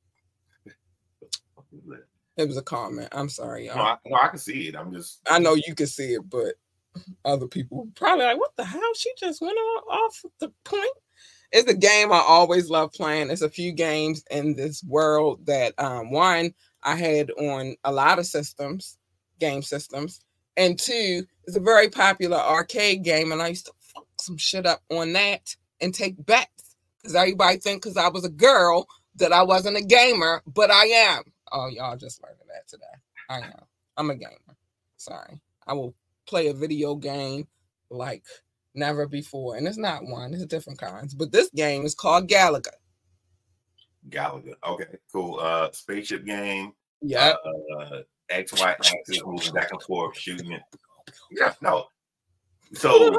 it was a comment. I'm sorry, y'all. No, I, no, I can see it. I'm just. I know you can see it, but. Other people probably like, what the hell? She just went off the point. It's a game I always love playing. There's a few games in this world that um, one I had on a lot of systems, game systems, and two, it's a very popular arcade game, and I used to fuck some shit up on that and take bets because everybody think because I was a girl that I wasn't a gamer, but I am. Oh, y'all just learned that today. I am. I'm a gamer. Sorry, I will. Play a video game like never before, and it's not one, it's different kinds, but this game is called Galaga. Galaga, okay, cool. Uh spaceship game. Yeah. Uh, uh X Y axis, moving back and forth, shooting it. Yeah, no. So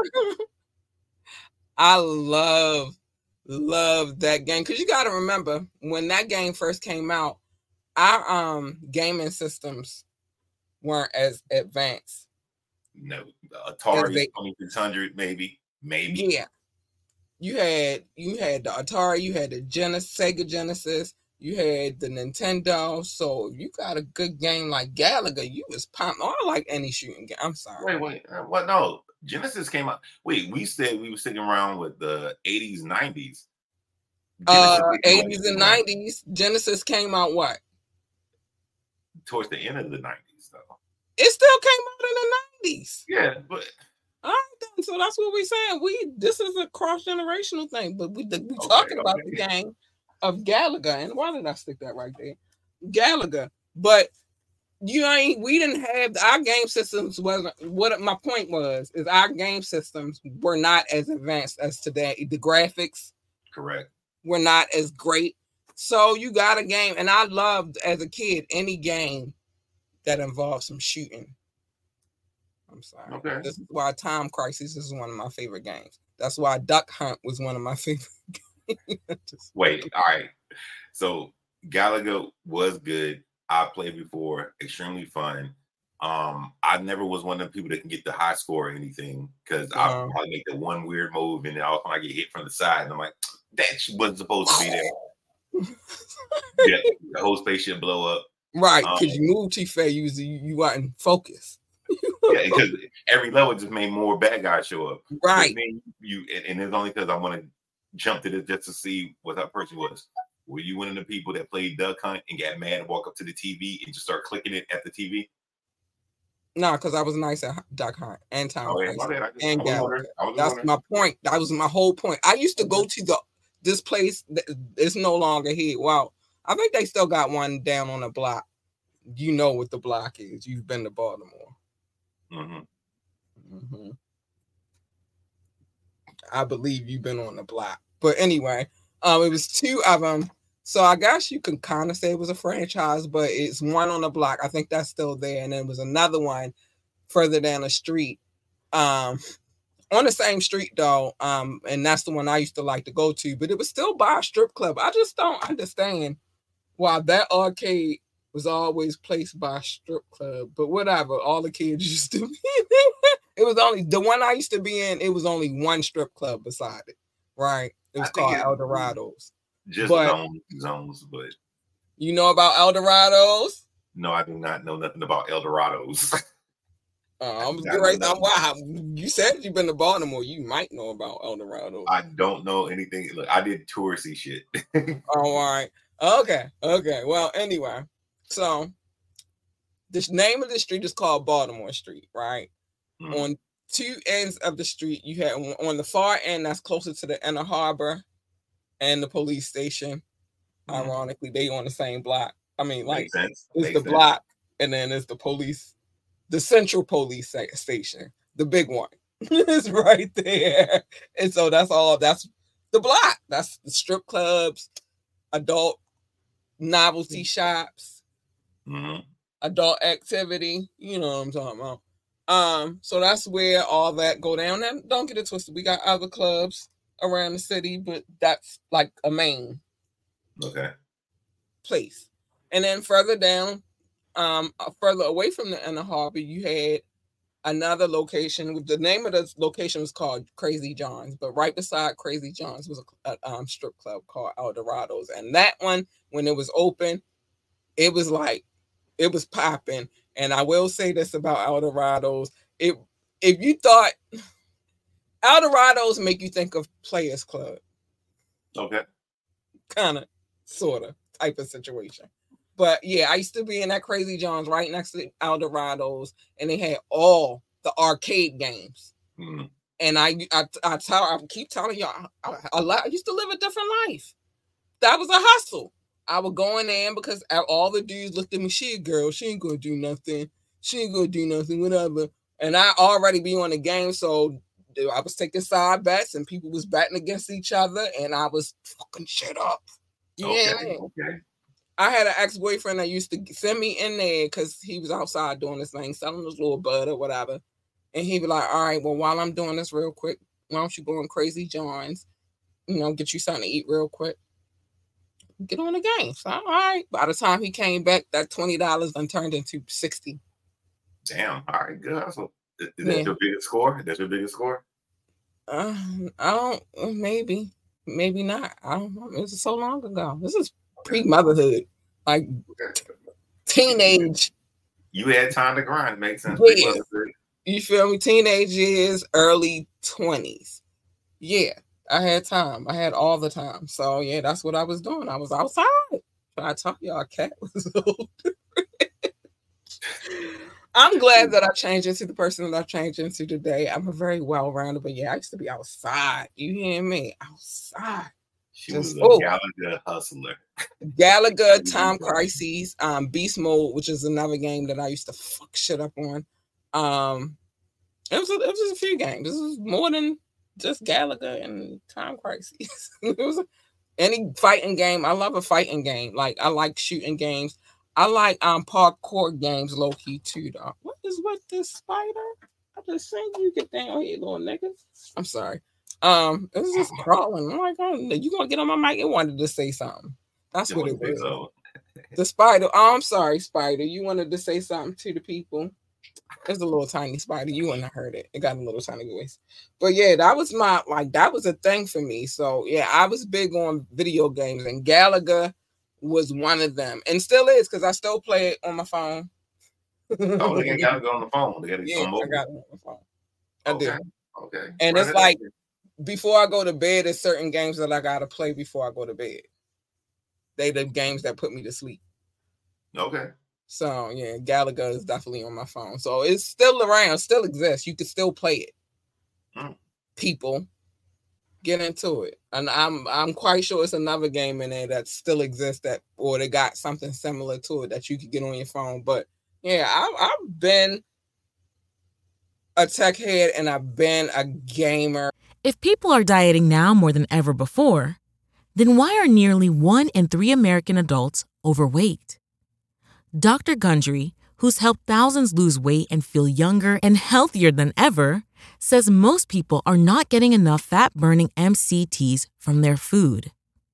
I love love that game because you got to remember when that game first came out, our um gaming systems weren't as advanced. No, Atari twenty-six hundred, maybe, maybe. Yeah, you had you had the Atari, you had the Genesis, Sega Genesis, you had the Nintendo. So if you got a good game like Galaga, you was pumped. Oh, I like any shooting game. I'm sorry. Wait, wait, uh, what? No, Genesis came out. Wait, we said we were sitting around with the eighties, nineties. Uh, eighties and nineties. Genesis came out what? Towards the end of the nineties, though. It still came out in the nineties. Yeah, but all right then. So that's what we're saying. We this is a cross generational thing, but we we okay, talking okay. about the game of Galaga. And why did I stick that right there? Galaga. But you ain't. We didn't have our game systems. Wasn't what my point was is our game systems were not as advanced as today. The graphics, correct, were not as great. So you got a game, and I loved as a kid any game that involves some shooting. I'm sorry. Okay. This is why Time Crisis is one of my favorite games. That's why Duck Hunt was one of my favorite games. Just... Wait, all right. So Galaga was good. I played before, extremely fun. Um, I never was one of the people that can get the high score or anything because uh, I probably make the one weird move and then all of a sudden I get hit from the side and I'm like, that wasn't supposed to be there. Yeah, the whole spaceship blow up. Right, because um, you moved too fast. You was, you, you weren't focused. Yeah, because every level just made more bad guys show up. Right. You and, and it's only because I want to jump to this just to see what that person was. Were you one of the people that played Duck Hunt and got mad and walk up to the T V and just start clicking it at the T V? No, because I was nice at Duck Hunt and Time oh, yeah, Crisis and Galaga. That's my point. That was my whole point. I used to go to the this place. It's no longer here. Wow. I think they still got one down on the block. You know what the block is. You've been to Baltimore. Mm-hmm. Mm-hmm. I believe you've been on the block. But anyway, um, it was two of them. So I guess you can kind of say it was a franchise, but it's one on the block. I think that's still there. And then there was another one further down the street. Um, on the same street, though. Um, and that's the one I used to like to go to. But it was still by a strip club. I just don't understand why that arcade was always placed by a strip club, but whatever. All the kids used to be there. It was only the one I used to be in. It was only one strip club beside it, right? It was called Eldorado's. Just but, zones, zones, but you know about Eldorado's? No, I do not know nothing about Eldorado's. Uh, I'm right now. Wow, you said you've been to Baltimore. You might know about Eldorado. I don't know anything. Look, I did touristy shit. Oh, all right. Okay. Okay. Well, anyway, so the name of the street is called Baltimore Street, right? Mm. On two ends of the street, you had on the far end that's closer to the inner harbor and the police station. Mm. Ironically, they on the same block. I mean, like it's Makes the sense. block, and then it's the police. The Central Police Station, the big one, is right there. And so that's all, that's the block. That's the strip clubs, adult novelty shops, mm-hmm. adult activity. You know what I'm talking about. Um, so that's where all that go down. And don't get it twisted. We got other clubs around the city, but that's like a main okay. place. And then further down, Um, further away from the inner harbor, you had another location. With the name of the location was called Crazy John's, but right beside Crazy John's was a, a um, strip club called Eldorado's, and that one, when it was open, it was like it was popping. And I will say this about Eldorado's: it if you thought Eldorado's make you think of Players Club, okay, kind of, sort of, type of situation. But yeah, I used to be in that Crazy John's right next to Eldorado's, and they had all the arcade games. Mm. And I, I, I tell, I keep telling y'all, I, I, I used to live a different life. That was a hustle. I would go in there because all the dudes looked at me. She a girl. She ain't gonna do nothing. She ain't gonna do nothing. Whatever. And I already be on the game, so I was taking side bets, and people was betting against each other, and I was fucking shit up. Okay, yeah. Okay. I had an ex-boyfriend that used to send me in there because he was outside doing this thing, selling this little bud or whatever. And he'd be like, all right, well, while I'm doing this real quick, why don't you go on Crazy John's, you know, get you something to eat real quick. Get on the game. So, all right. By the time he came back, that twenty dollars then turned into sixty. Damn. All right. Good hustle. Is that yeah. your biggest score? That's your biggest score? Uh, I don't, maybe. Maybe not. I don't know. It was so long ago. This is pre-motherhood, like teenage. You had time to grind, makes sense. Yeah. You feel me? Teenage years, early twenties. Yeah, I had time. I had all the time. So yeah, that's what I was doing. I was outside. But I told y'all, cat was old. I'm glad that I changed into the person that I changed into today. I'm a very well-rounded, but yeah, I used to be outside. You hear me? Outside. She Just, was a oh, Galaga hustler. Galaga, Time Crises, um, Beast Mode, which is another game that I used to fuck shit up on. Um, it was a, it was just a few games. This was more than just Galaga and Time Crises. It was a, any fighting game. I love a fighting game. Like I like shooting games. I like um parkour games, low key too. Though. What is with this spider? I just seen you get down here, little nigga. I'm sorry. Um, it was just crawling. I'm like, oh, you gonna get on my mic and wanted to say something. That's what it was. So. The spider. Oh, I'm sorry, spider. You wanted to say something to the people. It's a little tiny spider. You wouldn't have heard it. It got a little tiny voice. But yeah, that was my like that was a thing for me. So yeah, I was big on video games, and Galaga was one of them, and still is because I still play it on my phone. Oh, they got to go on the phone. They got to yeah, go I got it on my phone. I okay. do. Okay. And right it's like before I go to bed, there's certain games that I gotta play before I go to bed. They the games that put me to sleep. Okay. So yeah, Galaga is definitely on my phone. So it's still around, still exists. You can still play it. Mm. People get into it. And I'm I'm quite sure it's another game in there that still exists that or they got something similar to it that you could get on your phone. But yeah, I, I've been a tech head and I've been a gamer. If people are dieting now more than ever before, then why are nearly one in three American adults overweight? Doctor Gundry, who's helped thousands lose weight and feel younger and healthier than ever, says most people are not getting enough fat-burning M C Ts from their food.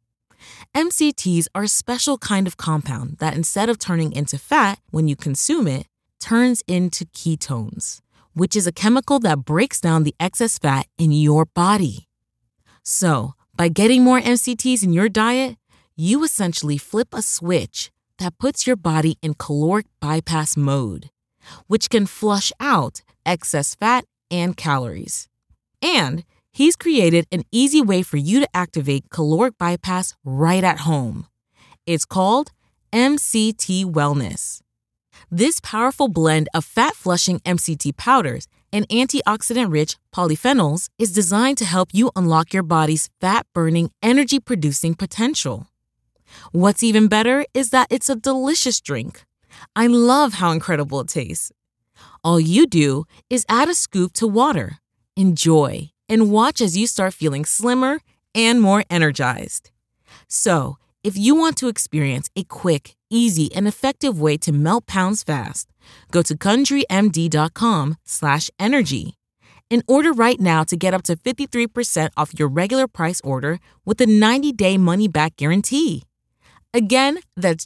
M C Ts are a special kind of compound that instead of turning into fat when you consume it, turns into ketones, which is a chemical that breaks down the excess fat in your body. So, by getting more M C Ts in your diet, you essentially flip a switch that puts your body in caloric bypass mode, which can flush out excess fat and calories. And he's created an easy way for you to activate caloric bypass right at home. It's called M C T Wellness. This powerful blend of fat-flushing M C T powders and antioxidant-rich polyphenols is designed to help you unlock your body's fat-burning, energy-producing potential. What's even better is that it's a delicious drink. I love how incredible it tastes. All you do is add a scoop to water, enjoy, and watch as you start feeling slimmer and more energized. So, if you want to experience a quick, easy, and effective way to melt pounds fast, go to GundryMD.com slash energy and order right now to get up to fifty-three percent off your regular price order with a ninety-day money-back guarantee. Again, that's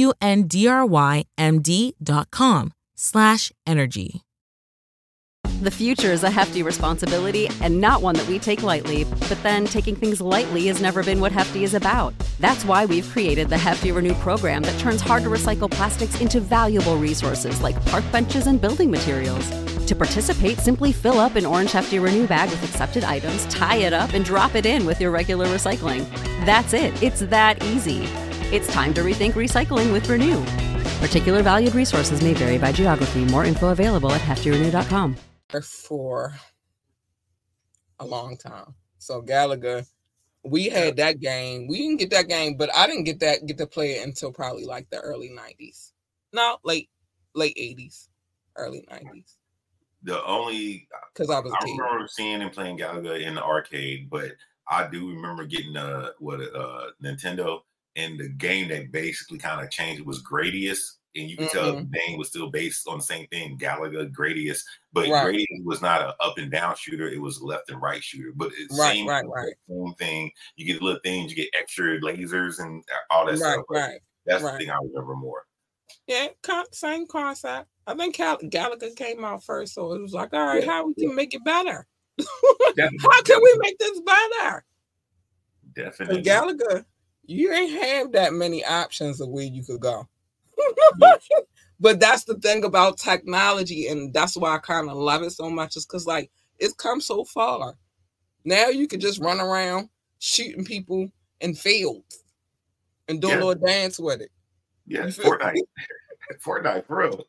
G-U-N-D-R-Y-M-D.com slash energy. The future is a hefty responsibility and not one that we take lightly. But then taking things lightly has never been what Hefty is about. That's why we've created the Hefty Renew program that turns hard-to-recycle plastics into valuable resources like park benches and building materials. To participate, simply fill up an orange Hefty Renew bag with accepted items, tie it up, and drop it in with your regular recycling. That's it. It's that easy. It's time to rethink recycling with Renew. Particular valued resources may vary by geography. More info available at hefty renew dot com. For a long time. So Galaga, we had that game. We didn't get that game, but I didn't get that get to play it until probably like the early nineties. No, late late eighties, early nineties. The only because I was a I kid. remember seeing and playing Galaga in the arcade, but I do remember getting a what uh Nintendo, and the game that basically kind of changed was Gradius. And you can mm-hmm. tell the name was still based on the same thing, Galaga, Gradius. But right. Gradius was not an up and down shooter; it was a left and right shooter. But it's right, same, right, right. same thing. You get little things, you get extra lasers and all that right, stuff. But right. That's right. the thing I remember more. Yeah, same concept. I think Galaga came out first, so it was like, all right, yeah, how we can yeah. make it better? How can we make this better? Definitely, Galaga, you ain't have that many options of where you could go. But that's the thing about technology, and that's why I kind of love it so much, is because like it's come so far. Now you can just run around shooting people in fields and do yeah. a little dance with it. Yeah, Fortnite. Fortnite, for real.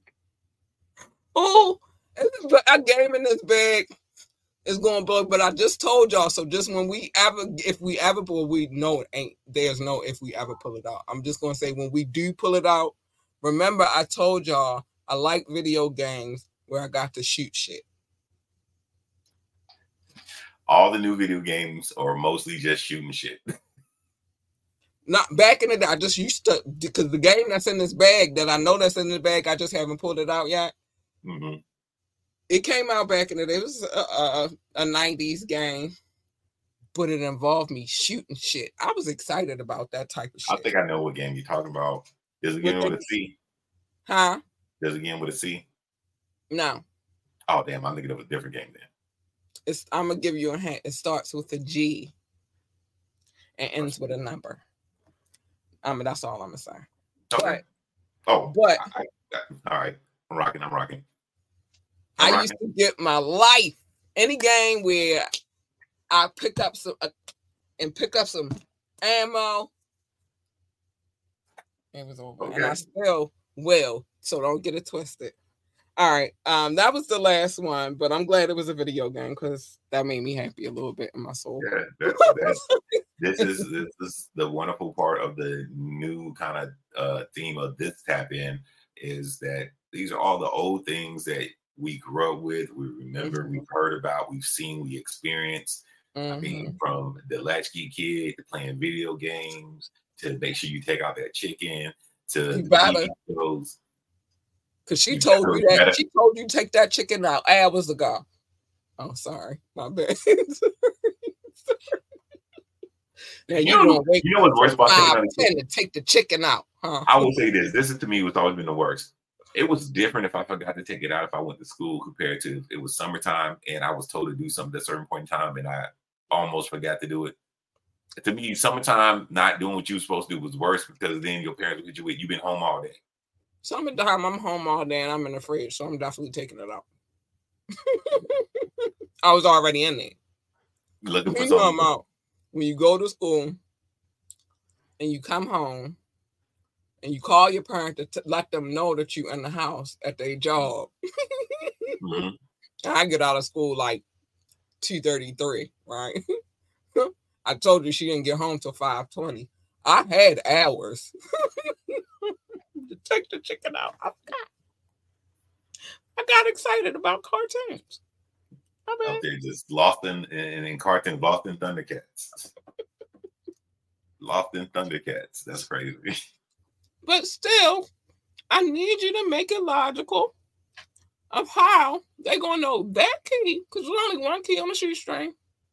Oh, a game in this bag is going to blow, but I just told y'all, so just when we ever, if we ever pull, we know it ain't, there's no if we ever pull it out. I'm just going to say when we do pull it out, remember I told y'all I like video games where I got to shoot shit. All the new video games are mostly just shooting shit. Not back in the day, I just used to, because the game that's in this bag that I know that's in the bag, I just haven't pulled it out yet. Mm-hmm. It came out back in the day. It was a, a, a nineties game, but it involved me shooting shit. I was excited about that type of shit. I think I know what game you're talking about. There's a game with, with a C. Huh? There's a game with a C. No. Oh, damn. I'm thinking of a different game then. It's, I'm going to give you a hint. It starts with a G and ends with a number. I mean, that's all I'm going to say. Okay. But, oh, but I, I, all right. I'm rocking. I'm rocking. I'm I rocking. used to get my life any game where I pick up some uh, and pick up some ammo. It was over, okay. And I still will. So don't get it twisted. All right, um, that was the last one, but I'm glad it was a video game because that made me happy a little bit in my soul. Yeah, that's, that's, this is this is the wonderful part of the new kind of uh, theme of this tap in is that these are all the old things that we grew up with, we remember, mm-hmm. we've heard about, we've seen, we experienced. Mm-hmm. I mean, from the latchkey kid to playing video games to make sure you take out that chicken to you better. Those. Cause she you told you that better. She told you take that chicken out hours ago. Oh, sorry, my bad. Now you, you know, wait you know what's worse about five, ten to take the chicken out, huh? I will say this: this is to me what's always been the worst. It was different if I forgot to take it out if I went to school compared to if it was summertime and I was told to do something at a certain point in time and I almost forgot to do it. To me, summertime not doing what you were supposed to do was worse because then your parents would get you with you've been home all day. Summertime, I'm home all day and I'm in the fridge, so I'm definitely taking it out. I was already in there. Looking for you something. know, out. When you go to school and you come home and you call your parent to t- let them know that you're in the house at their job. mm-hmm. I get out of school like two thirty-three, right? I told you she didn't get home till five twenty. I had hours to take the chicken out. I forgot. I got excited about cartoons. Out there just lost in, in, in cartoons, lost in Thundercats. Lost in Thundercats. That's crazy. But still, I need you to make it logical of how they're going to know that key, because there's only one key on the shoestring,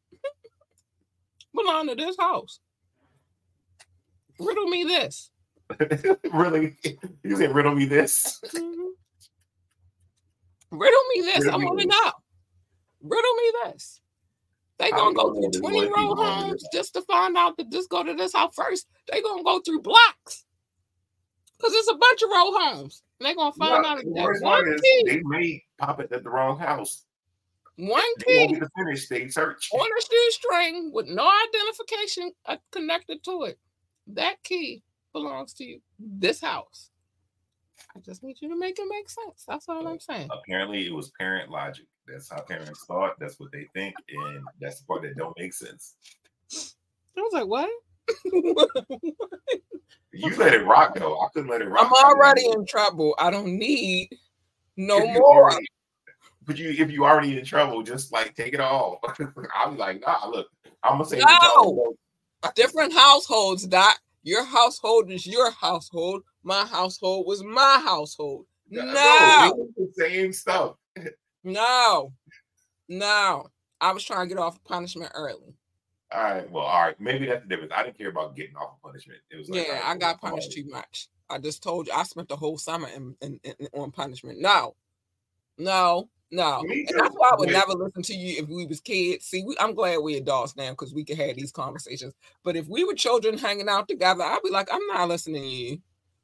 belong to this house. Riddle me this. Really? You said riddle me this? Mm-hmm. Riddle me this. Riddle I want to know. Riddle me this. They gonna go through twenty row homes just to find out that this go to this house first. They gonna go through blocks because it's a bunch of row homes. And they gonna find yeah, out the that one key. They may pop it at the wrong house. One they key won't get to finish. They search on a shoestring with no identification connected to it. That key belongs to you. This house. I just need you to make it make sense. That's all I'm saying. Apparently, it was parent logic. That's how parents thought. That's what they think, and that's the part that don't make sense. I was like, what? You let it rock, though. I couldn't let it rock. I'm already in trouble. I don't need no if more. Already, but you, if you already in trouble, just like take it all. I'll be like, nah, look, I'm gonna say no. Different households. That your household is your household. My household was my household. No, no it was the same stuff. No, no. I was trying to get off of punishment early. All right. Well, all right. Maybe that's the difference. I didn't care about getting off of punishment. It was like, yeah, right, I got punished too much. I just told you I spent the whole summer in, in, in, on punishment. No, no, no. And that's why I would never listen to you if we was kids. See, we, I'm glad we're adults now because we can have these conversations. But if we were children hanging out together, I'd be like, I'm not listening to you.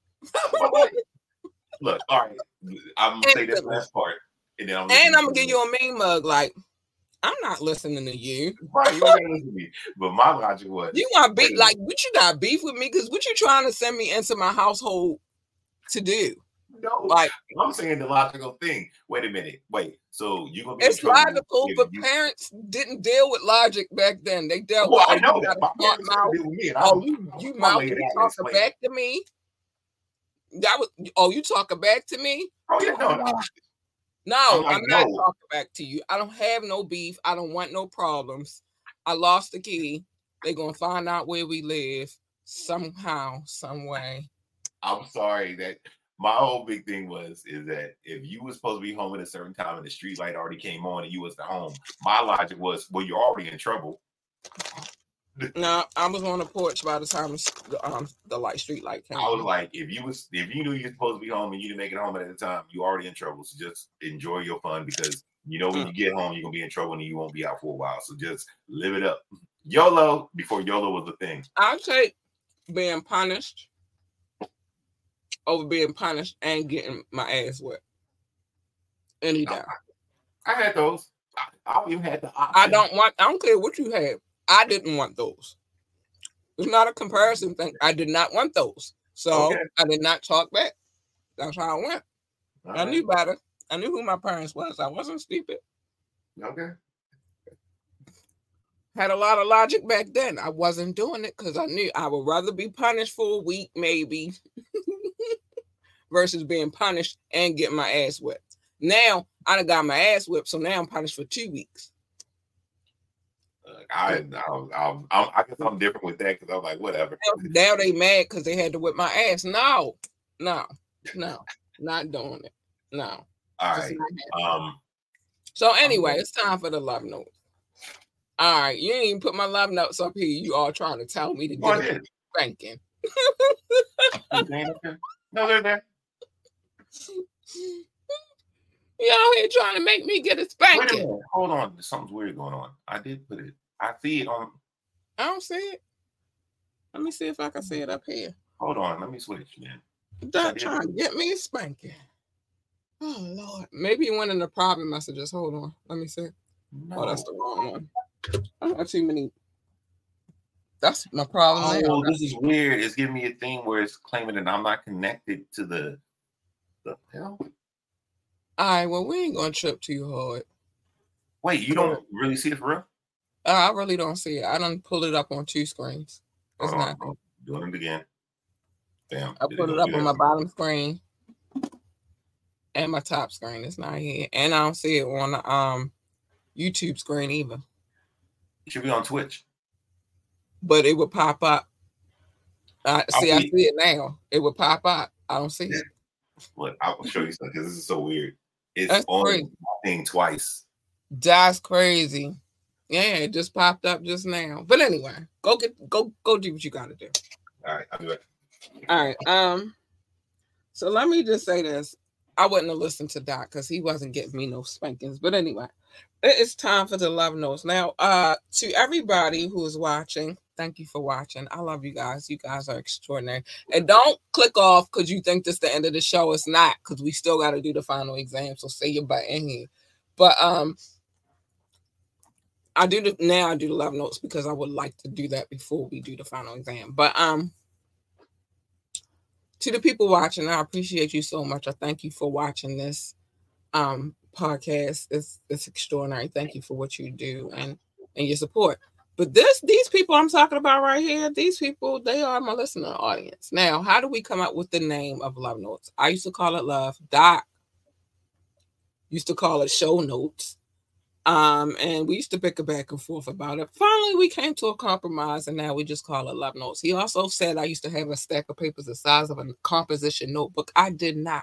Look, all right. I'm gonna say this last part. And, then I'm, and I'm gonna give you a mean mug, like I'm not listening to you. Right, you gotta listen to me. But my logic was you want to beef like what you got beef with me because what you trying to send me into my household to do? No, like I'm saying the logical thing. Wait a minute, wait. So you gonna be it's logical, but you... parents didn't deal with logic back then. They dealt well, with I know that. My parents mouth. Deal with me and oh, you you mouth you talking back to me. That was oh, you talking back to me? Oh yeah, no, no. No, I'm, like, I'm not no. talking back to you. I don't have no beef. I don't want no problems. I lost the key. They're gonna find out where we live somehow, some way. I'm sorry that my whole big thing was is that if you were supposed to be home at a certain time and the street light already came on and you was at home, my logic was, well, you're already in trouble. No, I was on the porch by the time the, um, the light street light came. I was like, if you was if you knew you were supposed to be home and you didn't make it home at the time, you already in trouble. So just enjoy your fun because you know when mm. you get home, you're gonna be in trouble and you won't be out for a while. So just live it up. YOLO before YOLO was a thing. I'll take being punished over being punished and getting my ass wet. Any day. I, I had those. I, I don't even had the option. I don't want. I don't care what you had. I didn't want those. It's not a comparison thing. I did not want those. So okay. I did not talk back. That's how I went. All I right. knew better. I knew who my parents was. I wasn't stupid. Okay. Had a lot of logic back then. I wasn't doing it because I knew I would rather be punished for a week, maybe, versus being punished and getting my ass whipped. Now, I done got my ass whipped, so now I'm punished for two weeks. I, I, I, I, I guess I'm different with that because I'm like, whatever. Now they mad because they had to whip my ass. No, no, no, not doing it. No. All right. Um. So anyway, it's time for the love notes. All right, you didn't even put my love notes up here. You all trying to tell me to get a spanking. No, they're there. You out here trying to make me get a spanking. Wait a minute. Hold on. There's something weird going on. I did put it. I see it on. I don't see it. Let me see if I can see it up here. Hold on. Let me switch, man. Don't try to get me a spanking. Oh, Lord. Maybe he went in the private messages. Hold on. Let me see. No. Oh, that's the wrong one. I don't have too many. That's my problem. Oh, now. This is weird. It's giving me a thing where it's claiming that I'm not connected to the the hell. All right, well, we ain't gonna trip too hard. Wait, you don't really see it for real? Uh, I really don't see it. I done pulled it up on two screens. It's oh, not oh, doing it again. Damn. I put it, it up on my bottom screen and my top screen. It's not here, and I don't see it on the um YouTube screen either. It should be on Twitch. But it would pop up. Uh, see, I see it now. It would pop up. I don't see it. Look, I will show you something because this is so weird. It's That's on the thing twice. That's crazy. Yeah, it just popped up just now. But anyway, go get go go do what you gotta do. All right, I'll do it. All right. Um, so let me just say this. I wouldn't have listened to Doc because he wasn't getting me no spankings. But anyway, it is time for the love notes. Now, uh, to everybody who is watching, thank you for watching. I love you guys. You guys are extraordinary. And don't click off because you think this is the end of the show. It's not, because we still got to do the final exam. So say your butt in here. But um, I do the now I do the love notes because I would like to do that before we do the final exam. But um, to the people watching, I appreciate you so much. I thank you for watching this um podcast. It's it's extraordinary. Thank you for what you do and and your support. But this these people I'm talking about right here, these people, they are my listener audience. Now, how do we come up with the name of Love Notes? I used to call it Love. Doc used to call it Show Notes. Um, and we used to bicker back and forth about it. Finally, we came to a compromise, and now we just call it Love Notes. He also said I used to have a stack of papers the size of a composition notebook. I did not.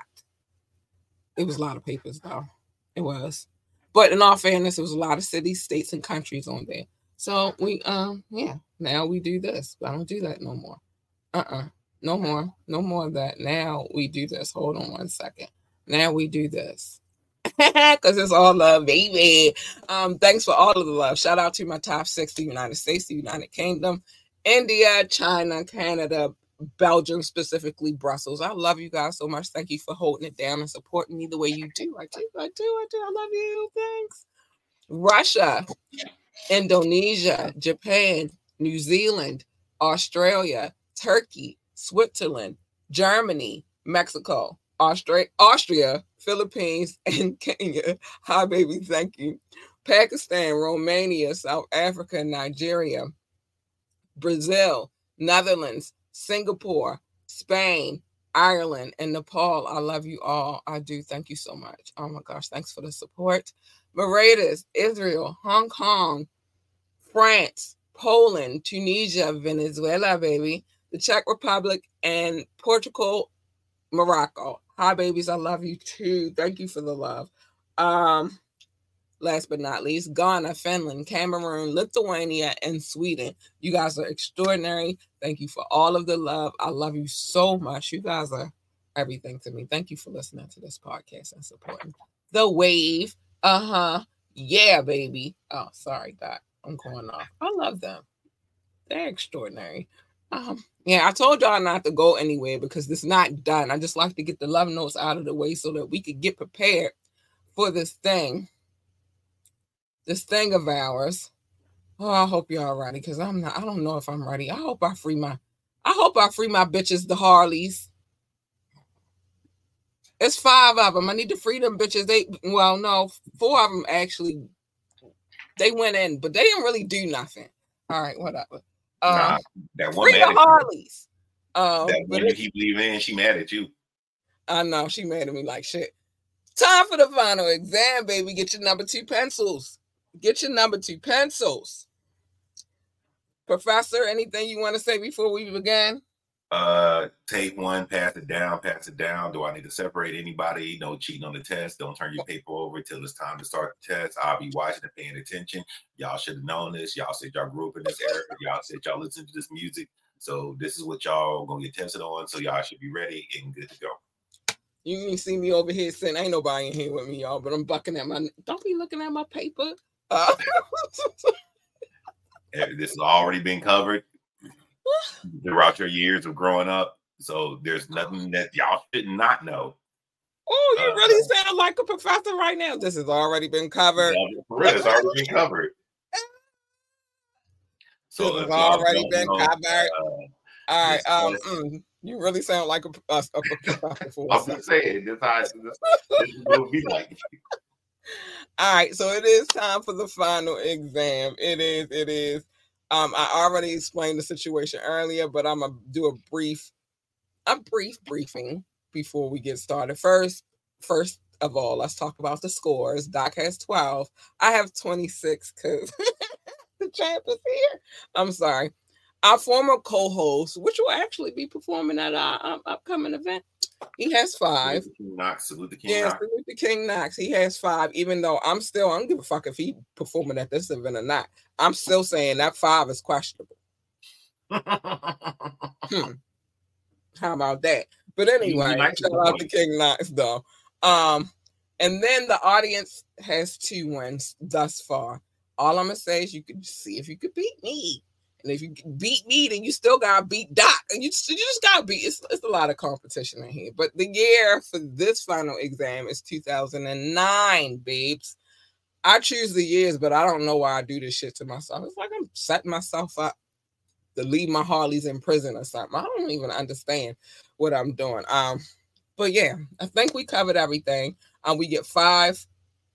It was a lot of papers, though. It was. But in all fairness, it was a lot of cities, states, and countries on there. So we, um, yeah, now we do this. I don't do that no more. Uh-uh. No more. No more of that. Now we do this. Hold on one second. Now we do this. Because it's all love, baby. Um, thanks for all of the love. Shout out to my top six, the United States, the United Kingdom, India, China, Canada, Belgium, specifically Brussels. I love you guys so much. Thank you for holding it down and supporting me the way you do. I do, I do, I do. I love you. Thanks. Russia, Indonesia, Japan, New Zealand, Australia, Turkey, Switzerland, Germany, Mexico, Austria, Austria, Philippines, and Kenya. Hi, baby. Thank you. Pakistan, Romania, South Africa, Nigeria, Brazil, Netherlands, Singapore, Spain, Ireland, and Nepal. I love you all. I do. Thank you so much. Oh my gosh. Thanks for the support. Mauritius, Israel, Hong Kong, France, Poland, Tunisia, Venezuela, baby, the Czech Republic, and Portugal, Morocco. Hi, babies. I love you too. Thank you for the love. Um, last but not least, Ghana, Finland, Cameroon, Lithuania, and Sweden. You guys are extraordinary. Thank you for all of the love. I love you so much. You guys are everything to me. Thank you for listening to this podcast and supporting The Wave. Uh-huh. Yeah, baby. Oh, sorry, Doc. I'm going off. I love them. They're extraordinary. Um, yeah, I told y'all not to go anywhere because it's not done. I just like to get the love notes out of the way so that we could get prepared for this thing. This thing of ours. Oh, I hope y'all ready because I'm not, I don't know if I'm ready. I hope I free my, I hope I free my bitches, the Harleys. It's five of them. I need to free them bitches. They, well, no, four of them actually, they went in, but they didn't really do nothing. All right, whatever. Um, nah, that one free the Harleys. Um, that one you keep leaving in, she mad at you. I know, she mad at me like shit. Time for the final exam, baby. Get your number two pencils. Get your number two pencils. Professor, anything you want to say before we begin? Uh, take one, pass it down, pass it down. Do I need to separate anybody? No cheating on the test. Don't turn your paper over until it's time to start the test. I'll be watching and paying attention. Y'all should have known this. Y'all said y'all grew up in this era. Y'all said y'all listen to this music. So this is what y'all gonna get tested on. So y'all should be ready and good to go. You can see me over here saying, ain't nobody in here with me, y'all, but I'm bucking at my, don't be looking at my paper. Uh, this has already been covered throughout your years of growing up. So there's nothing that y'all should not know. Oh, you uh, really sound like a professor right now. This has already been covered. For real, it's already been covered. So this has already been know, covered. Uh, All right. Um, mm, you really sound like a, a, a professor. For I'm just saying, this how this, this will be like. All right, so it is time for the final exam. It is, it is. Um, I already explained the situation earlier, but I'm gonna do a brief, a brief briefing before we get started. First, first of all, let's talk about the scores. Doc has twelve. I have twenty-six because the champ is here. I'm sorry. Our former co-host, which will actually be performing at our um, upcoming event, he has five. Salute the King Knox. Salute the King yeah, Knox. Salute the King Knox. He has five, even though I'm still, I don't give a fuck if he performing at this event or not. I'm still saying that five is questionable. hmm. How about that? But anyway, shout out to King Knox, though. Um, and then the audience has two wins thus far. All I'm going to say is you could see if you could beat me. And if you beat me, then you still gotta beat Doc. And you just, you just gotta beat. It's, it's a lot of competition in here. But the year for this final exam is two thousand nine, babes. I choose the years, but I don't know why I do this shit to myself. It's like I'm setting myself up to leave my Harleys in prison or something. I don't even understand what I'm doing. Um, but yeah, I think we covered everything. Um, we get five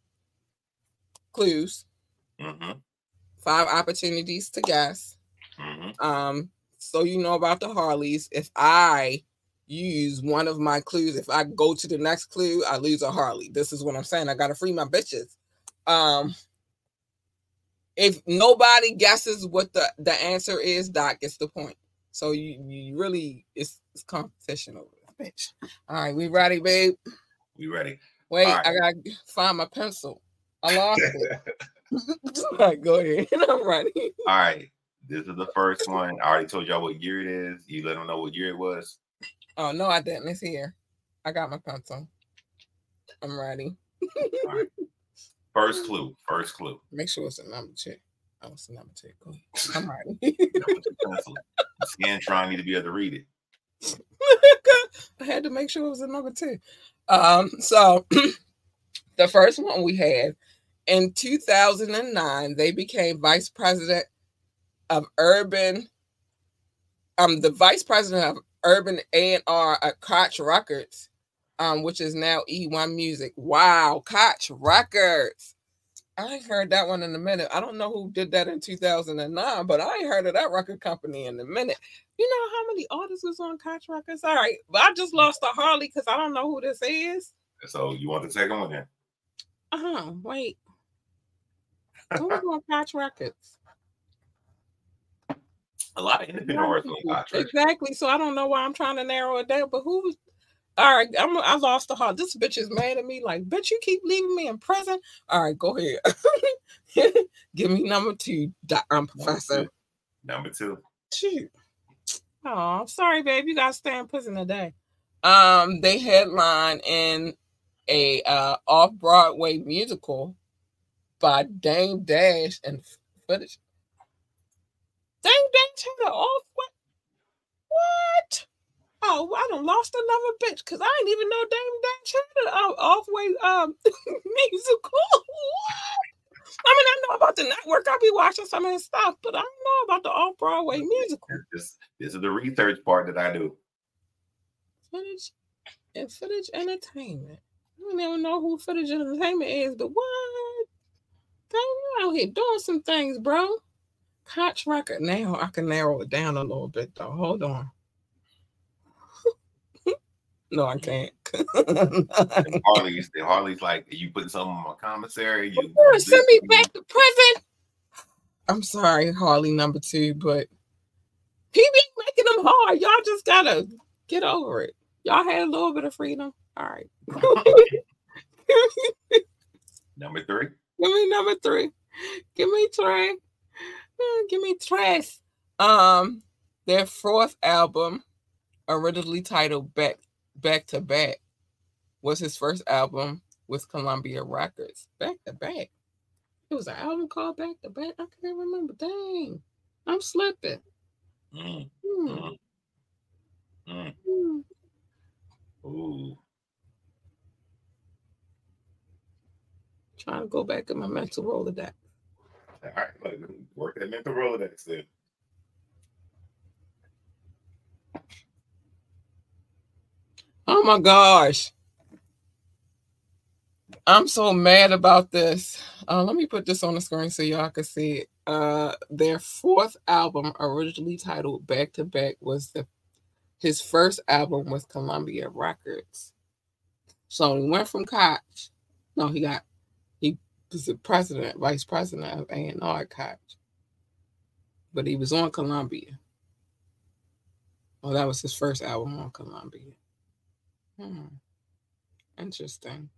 clues, mm-hmm. five opportunities to guess. Mm-hmm. Um, so you know about the Harleys. If I use one of my clues, if I go to the next clue, I lose a Harley. This is what I'm saying. I gotta free my bitches. Um, if nobody guesses what the, the answer is, Doc gets the point. So you, you really it's, it's competition over this bitch. All right, we ready, babe? We ready. Wait, right. I gotta find my pencil. I lost it. All right, go ahead. I'm ready. All right. This is the first one. I already told y'all what year it is. You let them know what year it was. Oh, no, I didn't. It's here. I got my pencil. I'm ready. All right. First clue. First clue. Make sure it's a number two. Oh, it's a number two. Go ahead. I'm ready. Scantron need to be able to read it. I had to make sure it was a number two. Um, so the first one we had in two thousand nine, they became vice president of urban, um, the vice president of urban A and R at Koch Records, um, which is now E one Music. Wow, Koch Records. I ain't heard that one in a minute. I don't know who did that in two thousand nine, but I ain't heard of that record company in a minute. You know how many artists was on Koch Records? All right, but I just lost a Harley because I don't know who this is. So you want the second one then? Uh-huh, wait. Who's on Koch Records? A lot of independent artists on Koch Records. Exactly. So I don't know why I'm trying to narrow it down. But who's all right? I'm, I lost the heart. This bitch is mad at me. Like, bitch, you keep leaving me in prison. All right, go ahead. Give me number two, um, Professor. Number two. Shoot. Oh, I'm sorry, babe. You gotta stay in prison today. Um, they headline in a uh, off-Broadway musical by Dame Dash and footage. Dame Dash had an off what? What? Oh, I done lost another bitch because I didn't even know Dame Dash had an uh, off-way um musical. What? I mean, I know about the network. I'll be watching some of his stuff, but I don't know about the off-Broadway musical. This, this is the research part that I do. Footage and Footage Entertainment. I don't even know who Footage Entertainment is, but what? Dang, you out here doing some things, bro. Koch Record. Now I can narrow it down a little bit, though. Hold on. No, I can't. the Harley's, the Harley's like, you putting something on my commissary. You oh, send me back to prison. I'm sorry, Harley number two, but he be making them hard. Y'all just gotta get over it. Y'all had a little bit of freedom. All right. Number three. Give me number three. Give me Trey. Give me Tres. Um, their fourth album, originally titled Back Back to Back, was his first album with Columbia Records. Back to Back. It was an album called Back to Back. I can't remember. Dang. I'm slipping. Mm. Hmm. Mm. Mm. Hmm. Ooh. Trying to go back in my mental Rolodex. All right, like, work that mental Rolodex then. Oh my gosh. I'm so mad about this. Uh, let me put this on the screen so y'all can see it. Uh, their fourth album, originally titled Back to Back, was the his first album with Columbia Records. So he went from Koch. No, he got he was the president, vice president of A and R at Koch. But he was on Columbia. Well, that was his first album on Columbia. Hmm. Interesting.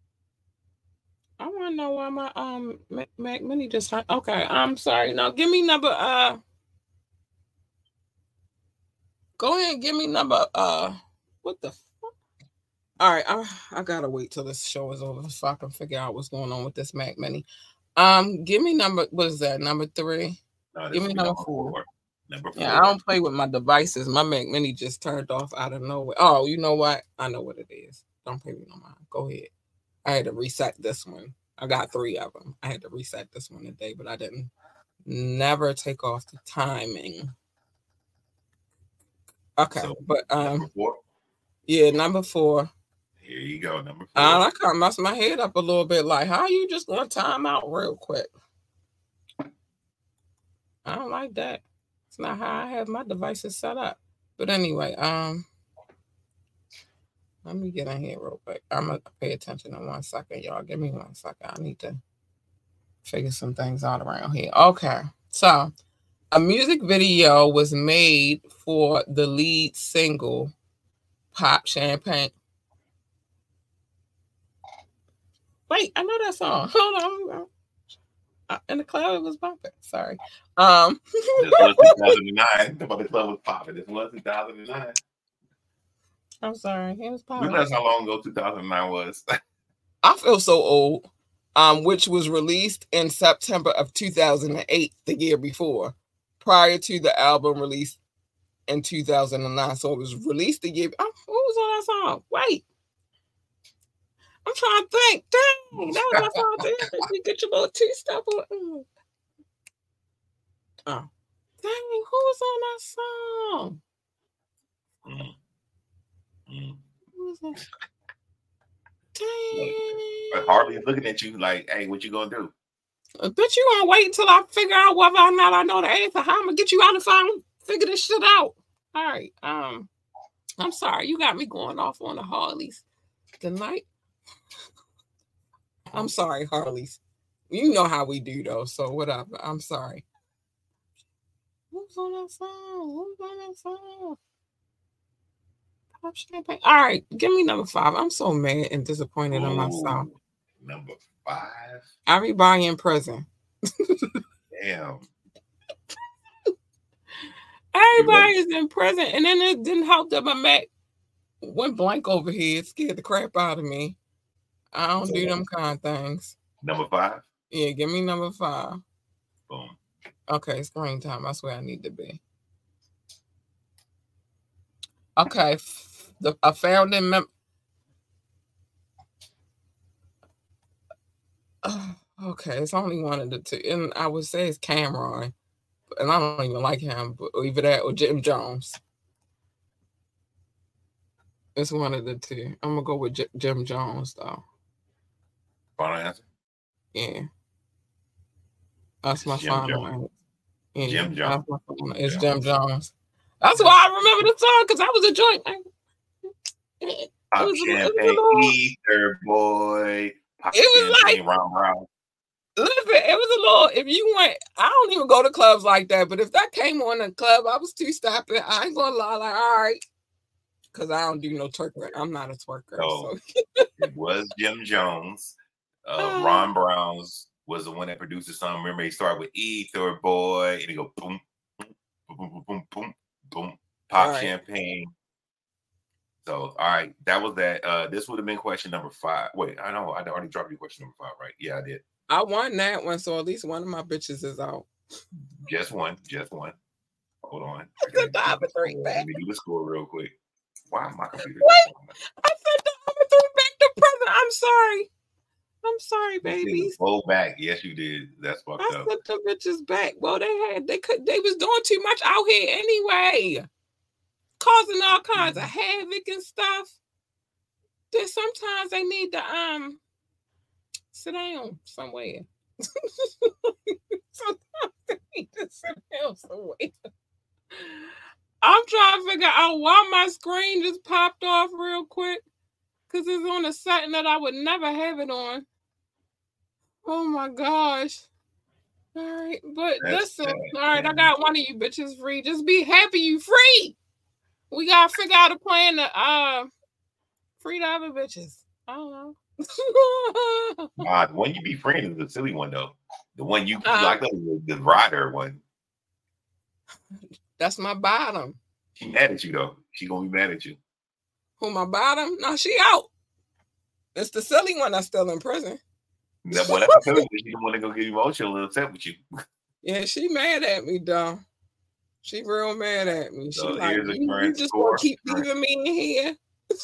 I want to know why my um Mac, Mac Mini just okay. I'm sorry. No, give me number uh. Go ahead and give me number uh. What the fuck? All right, I I gotta wait till this show is over so I can figure out what's going on with this Mac Mini. Um, give me number. What is that? Number three. No, give me number, number four. four. Number four. Yeah, I don't play with my devices. My Mac Mini just turned off out of nowhere. Oh, you know what? I know what it is. Don't play with no mind. Go ahead. I had to reset this one. I got three of them. I had to reset this one today, but I didn't. Never take off the timing. Okay, so, but um, number four. Yeah, number four. Here you go, number four. Uh, I kind of messed my head up a little bit. Like, how are you just going to time out real quick? I don't like that. It's not how I have my devices set up. But anyway, um. Let me get in here real quick. I'm going to pay attention in one second, y'all. Give me one second. I need to figure some things out around here. Okay. So, a music video was made for the lead single, Pop Champagne. Wait, I know that song. Hold on. Hold on. In the club, it was popping. Sorry. Um, this was two thousand nine. The club was popping. This was two thousand nine. I'm sorry. It was popping. You realize how long ago two thousand nine was? I feel so old. Um, which was released in September of two thousand eight, the year before, prior to the album release in two thousand nine. So it was released the year. Oh, what was on that song? Wait. I'm trying to think. Dang, that was my song. Dang, you get your little two-step on. Mm. Oh. Dang, who was on that song? Mm. Mm. Who was that? Dang. But Harley's looking at you like, hey, what you gonna do? I bet you gonna wait until I figure out whether or not I know the answer. How I'm gonna get you out the phone, figure this shit out. All right. Um, I'm sorry, you got me going off on the Harleys tonight. I'm sorry, Harleys. You know how we do though, so whatever. I'm sorry. Who's on that song? Who's on that song? Pop Champagne. All right, give me number five. I'm so mad and disappointed Ooh, in myself. Number five. Everybody in prison. Damn. Everybody is in prison, and then it didn't help that my Mac went blank over here. It scared the crap out of me. I don't do them kind of things. Number five? Yeah, give me number five. Boom. Okay, screen time. That's where I need to be. Okay, the a founding member. Oh, okay, it's only one of the two, and I would say it's Cameron, and I don't even like him, but either that or Jim Jones. It's one of the two. I'm gonna go with J- Jim Jones though. Final answer? Yeah. That's my Jim final Jones. answer. Yeah, Jim Jones. It's Jim Jones. That's why I remember the song, because I was a joint. Pop was, champagne, ether boy. Pop it was like round round. Listen, it was a little. If you went, I don't even go to clubs like that. But if that came on in a club, I was two stepping. I ain't gonna lie, like all right, because I don't do no twerking. I'm not a twerker. So, so. It was Jim Jones. Uh, Ron Browns was the one that produced the song. Remember, he started with Ether Boy, and he go boom, boom, boom, boom, boom, boom, pop right. champagne. So, all right, that was that. Uh, this would have been question number five. Wait, I know I already dropped you question number five, right? Yeah, I did. I won that one, so at least one of my bitches is out. Just one, just one. Hold on. The other three back. Let me do the score real quick. Why am I computer? Wait, I said the other three back to present. I'm sorry. I'm sorry, babies. Go back. Yes, you did. That's fucked I up. I said the bitches back. Well, they had they could they was doing too much out here anyway, causing all kinds of havoc and stuff. Then sometimes they need to um sit down somewhere. Sometimes they need to sit down somewhere. I'm trying to figure out why my screen just popped off real quick. Because it's on a setting that I would never have it on. Oh my gosh. All right. But That's listen, bad. All right, I got one of you bitches free. Just be happy you free. We got to figure out a plan to uh, free the other bitches. I don't know. uh, the one you be friends is the silly one, though. The one you uh, like, the, the rider one. That's my bottom. She mad at you, though. She going to be mad at you. Who, my bottom? No, she out. It's the silly one that's still in prison. That one, that's the she don't want to go get emotional and upset with you. Yeah, she mad at me, though. She real mad at me. She so like, you, you just gonna keep leaving me in here.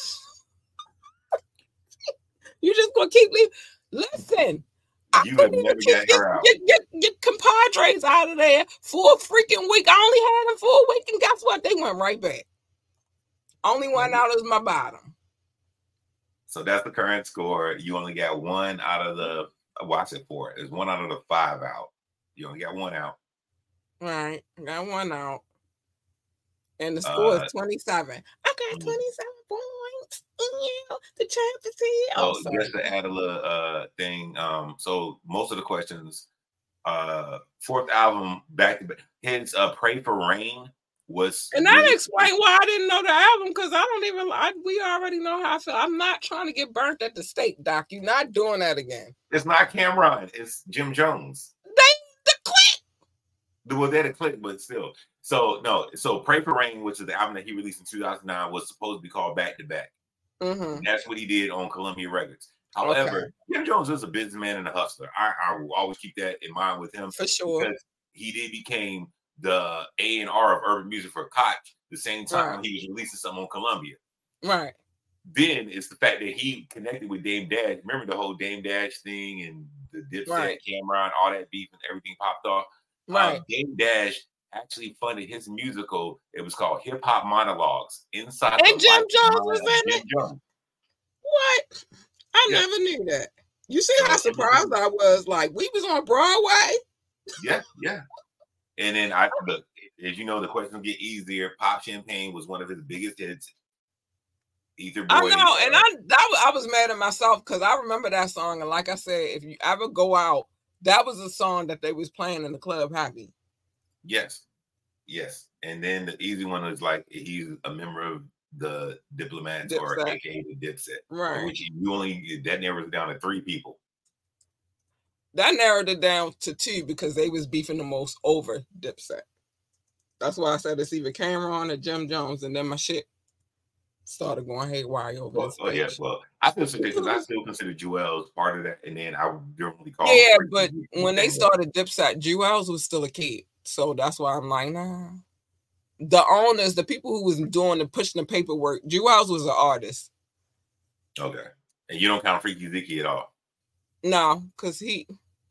You just gonna keep leaving. Listen, you have never got get, her out. Get, get, get compadres out of there for a freaking week. I only had them for a week, and guess what? They went right back. Only one out is my bottom. So that's the current score. You only got one out of the. Watch it for it. There's one out of the five out. You only got one out. All right, got one out, and the score uh, is twenty-seven. I got twenty-seven points. Yeah, the champ is here. Oh, so just to add a little uh thing. Um, so most of the questions, uh, fourth album back to back. His uh, "Pray for Rain" was, and that really explains why I didn't know the album because I don't even. I, we already know how I feel. I'm not trying to get burnt at the stake, Doc. You're not doing that again. It's not Cameron. It's Jim Jones. They the click. Well, they're the click, but still. So no. So "Pray for Rain," which is the album that he released in two thousand nine, was supposed to be called "Back to Back." Mm-hmm. That's what he did on Columbia Records. However, okay. Jim Jones is a businessman and a hustler. I, I will always keep that in mind with him for sure. Because he did became the A and R of urban music for Koch the same time right. he was releasing something on Columbia. Right. Then it's the fact that he connected with Dame Dash. Remember the whole Dame Dash thing and the Dipset, right. Cameron, all that beef and everything popped off. Right. Um, Dame Dash actually funded his musical. It was called Hip Hop Monologues. Inside and Jim Jones was in it. Jones. What? I yeah. never knew that. You see how surprised I was? Like we was on Broadway. Yeah, yeah. And then I look, as you know, the questions get easier. Pop Champagne was one of his biggest hits. Ether Boy. I know, and I that, I was mad at myself because I remember that song. And like I said, if you ever go out, that was a song that they was playing in the club happy. Yes, yes. And then the easy one is like he's a member of the Diplomats, Dipset. Or A K A the Dipset, right? Which you only that narrows it down to three people. That narrowed it down to two because they was beefing the most over Dipset. That's why I said it's either Cameron or Jim Jones, and then my shit started going haywire over well, this. Oh yeah, well, I feel because I still consider Jewels part of that, and then I would generally call. Yeah, but when they started Dipset, Jewels was still a kid, so that's why I'm like, nah. The owners, the people who was doing the pushing the paperwork, Jewels was an artist. Okay, and you don't count Freaky Ziggy at all. No, because he.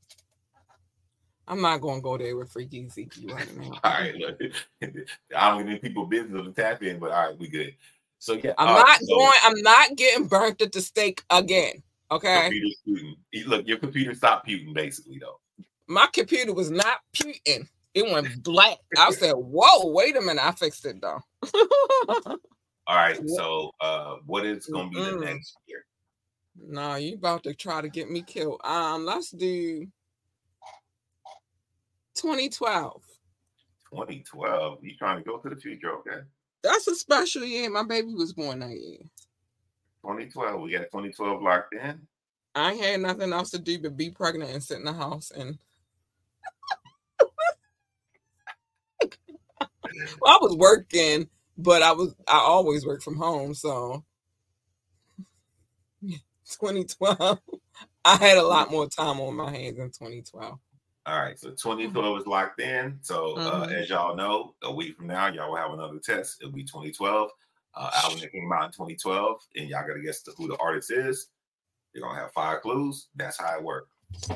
I'm not gonna go there with Freaky Ziggy right now. All right, look, I don't need people business to tap in, but all right, we good. So yeah, I'm uh, not so, going. I'm not getting burnt at the stake again. Okay. Look, your computer stopped puting, basically, though. My computer was not puting. It went black. I said, "Whoa, wait a minute!" I fixed it though. All right. So, uh, what is gonna be mm-hmm. the next year? No, you about to try to get me killed. Um, let's do twenty twelve. twenty twelve. You trying to go to the future? Okay. That's a special year. My baby was born that year. twenty twelve. We got twenty twelve locked in. I ain't had nothing else to do but be pregnant and sit in the house. And well, I was working, but I was I always work from home, so twenty twelve. I had a lot more time on my hands in twenty twelve. All right, so twenty twelve is locked in. So uh, mm-hmm. as y'all know, a week from now, y'all will have another test. It'll be twenty twelve. Uh, album that came out in twenty twelve, and y'all got to guess who the artist is. You're gonna have five clues. That's how it works.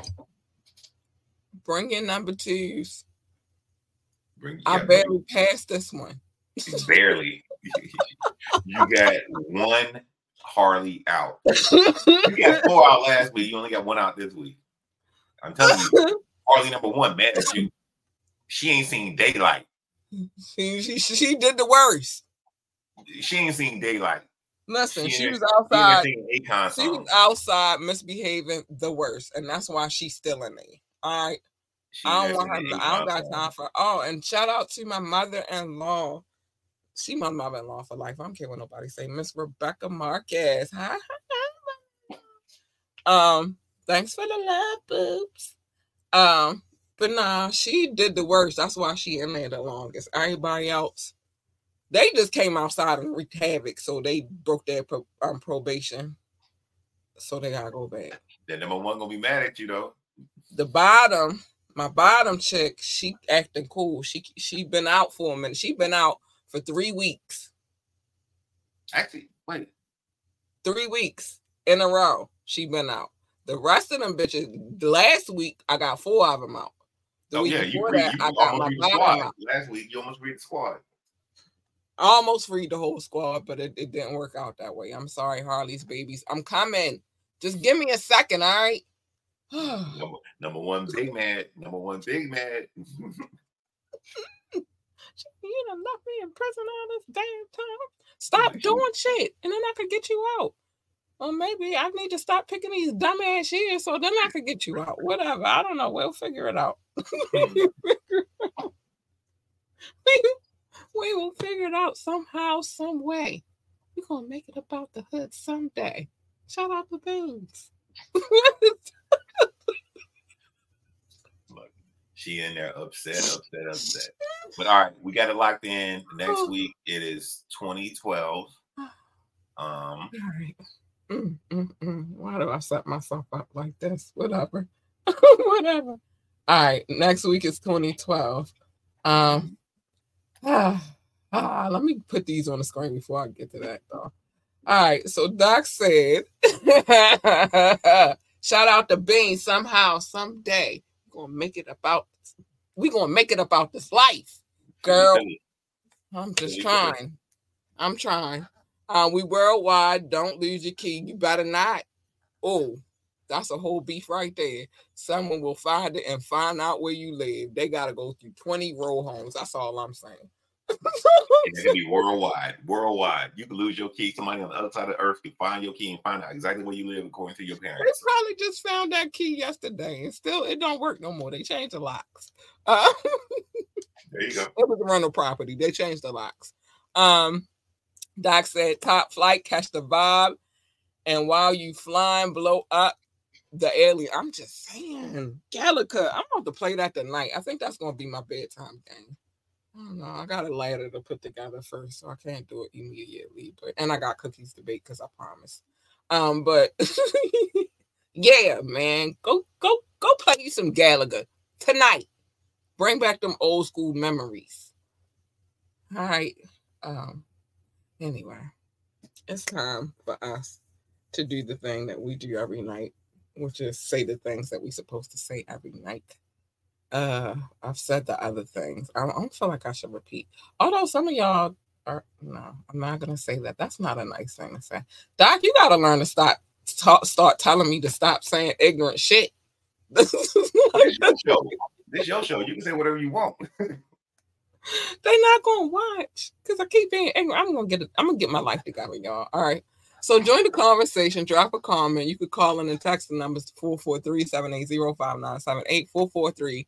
Bring in number twos. Bring, I barely bring, passed this one. Barely. You got one Harley out. You got four out last week. You only got one out this week. I'm telling you, Harley number one, mad at you. She ain't seen daylight. She, she, she did the worst. She ain't seen daylight. Listen, she, she was outside. She, she was outside misbehaving the worst, and that's why she's still in there. All right. She I don't want her. To, I don't got time for. Oh, and shout out to my mother-in-law. She my mother-in-law for life. I don't care what nobody say. Miss Rebecca Marquez. Hi, hi. Um, thanks for the love, boobs. Um, but nah, she did the worst. That's why she in there the longest. Everybody else, they just came outside and wreaked havoc, so they broke their pro, um, probation. So they gotta go back. The number one gonna be mad at you though. The bottom. My bottom chick, she acting cool. She she been out for a minute. She been out for three weeks. Actually, wait. Three weeks in a row, she been out. The rest of them bitches, last week, I got four of them out. The oh, week yeah, before you, that, you I got my bottom out. Last week, you almost freed the squad. I almost freed the whole squad, but it, it didn't work out that way. I'm sorry, Harley's babies. I'm coming. Just give me a second, all right? number, number one big mad. Number one big mad. You done left me in prison all this damn time. Stop doing shit, and then I could get you out. Or maybe I need to stop picking these dumbass years, so then I could get you out. Whatever. I don't know. We'll figure it out. we will figure it out somehow, some way. We're gonna make it about the hood someday. Shout out to Beans. Look, she in there upset, upset, upset. But all right, we got it locked in. Next week it is twenty twelve. Um, all right. Mm, mm, mm. Why do I set myself up like this? Whatever. Whatever. All right. Next week is twenty twelve. Um, ah, ah, let me put these on the screen before I get to that, though. All right. So Doc said, shout out to Bean. Somehow, someday, we're gonna make it about. We're gonna make it about this life, girl. I'm just trying. I'm trying. Um, we worldwide. Don't lose your key. You better not. Oh, that's a whole beef right there. Someone will find it and find out where you live. They got to go through twenty row homes. That's all I'm saying. It's going to be worldwide. Worldwide. You can lose your key. Somebody on the other side of the earth can find your key and find out exactly where you live according to your parents. They probably just found that key yesterday and still it don't work no more. They changed the locks. Uh, there you go. It was a rental property. They changed the locks. Um, Doc said, top flight, catch the vibe. And while you flying, blow up the alien. I'm just saying, Galaga. I'm going to play that tonight. I think that's going to be my bedtime game. I don't know. I got a ladder to put together first, so I can't do it immediately. But and I got cookies to bake because I promised. Um, but yeah, man, go go go play you some Galaga tonight. Bring back them old school memories. All right. Um. Anyway, it's time for us to do the thing that we do every night, which is say the things that we're supposed to say every night. Uh, I've said the other things. I don't feel like I should repeat. Although some of y'all are, no, I'm not going to say that. That's not a nice thing to say. Doc, you got to learn to stop, talk, start telling me to stop saying ignorant shit. This is your show. This is your show. You can say whatever you want. They're not gonna watch because I keep being angry. I'm gonna get it. I'm gonna get my life together, y'all. All right. So join the conversation. Drop a comment. You could call in and text the numbers four four three, seven eight zero, five nine seven eight, four four three,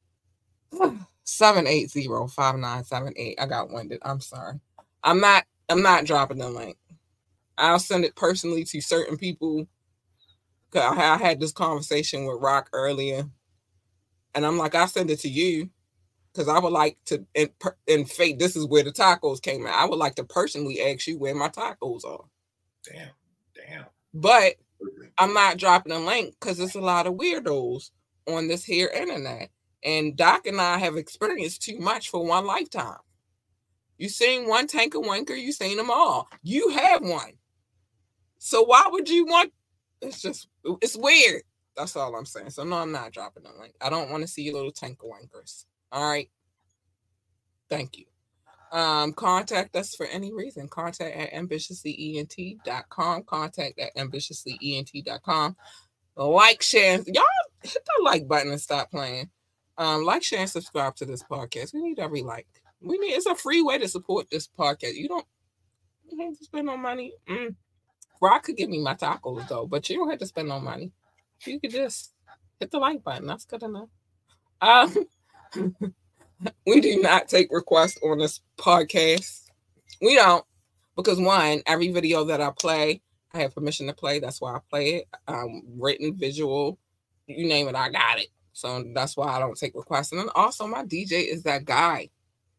seven eight zero, five nine seven eight. I got winded. I'm sorry. I'm not. I'm not dropping the link. I'll send it personally to certain people. Cause I, I had this conversation with Rock earlier, and I'm like, I'll send it to you. because I would like to, and, and fate, this is where the tacos came out. I would like to personally ask you where my tacos are. Damn, damn. But I'm not dropping a link because there's a lot of weirdos on this here internet. And Doc and I have experienced too much for one lifetime. You seen one tanker wanker, you seen them all. You have one. So why would you want, it's just, it's weird. That's all I'm saying. So no, I'm not dropping a link. I don't want to see your little tanker wankers. All right. Thank you. Um, contact us for any reason. Contact at ambitiously E N T dot com. Contact at ambitiously E N T dot com. Like, share. Y'all hit the like button and stop playing. Um, like, share, and subscribe to this podcast. We need every like. We need, it's a free way to support this podcast. You don't, you don't have to spend no money. Mm. Rock could give me my tacos though, but you don't have to spend no money. You could just hit the like button. That's good enough. Um, we do not take requests on this podcast. We don't, because one, every video that I play, I have permission to play. That's why I play it. Um, written, visual, you name it, I got it. So that's why I don't take requests. And then also, my D J is that guy.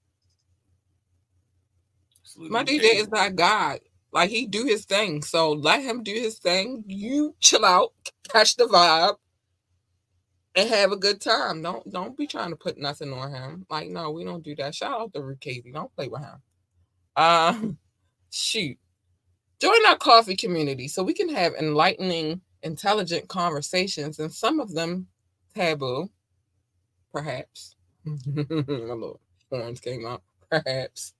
Absolutely. My D J is that guy. Like, he do his thing. So let him do his thing. You chill out, catch the vibe, and have a good time. Don't don't be trying to put nothing on him. Like, no, we don't do that. Shout out to Rukazy. Don't play with him. Um, shoot. Join our coffee community so we can have enlightening, intelligent conversations, and some of them taboo, perhaps. My little horns came out. Perhaps.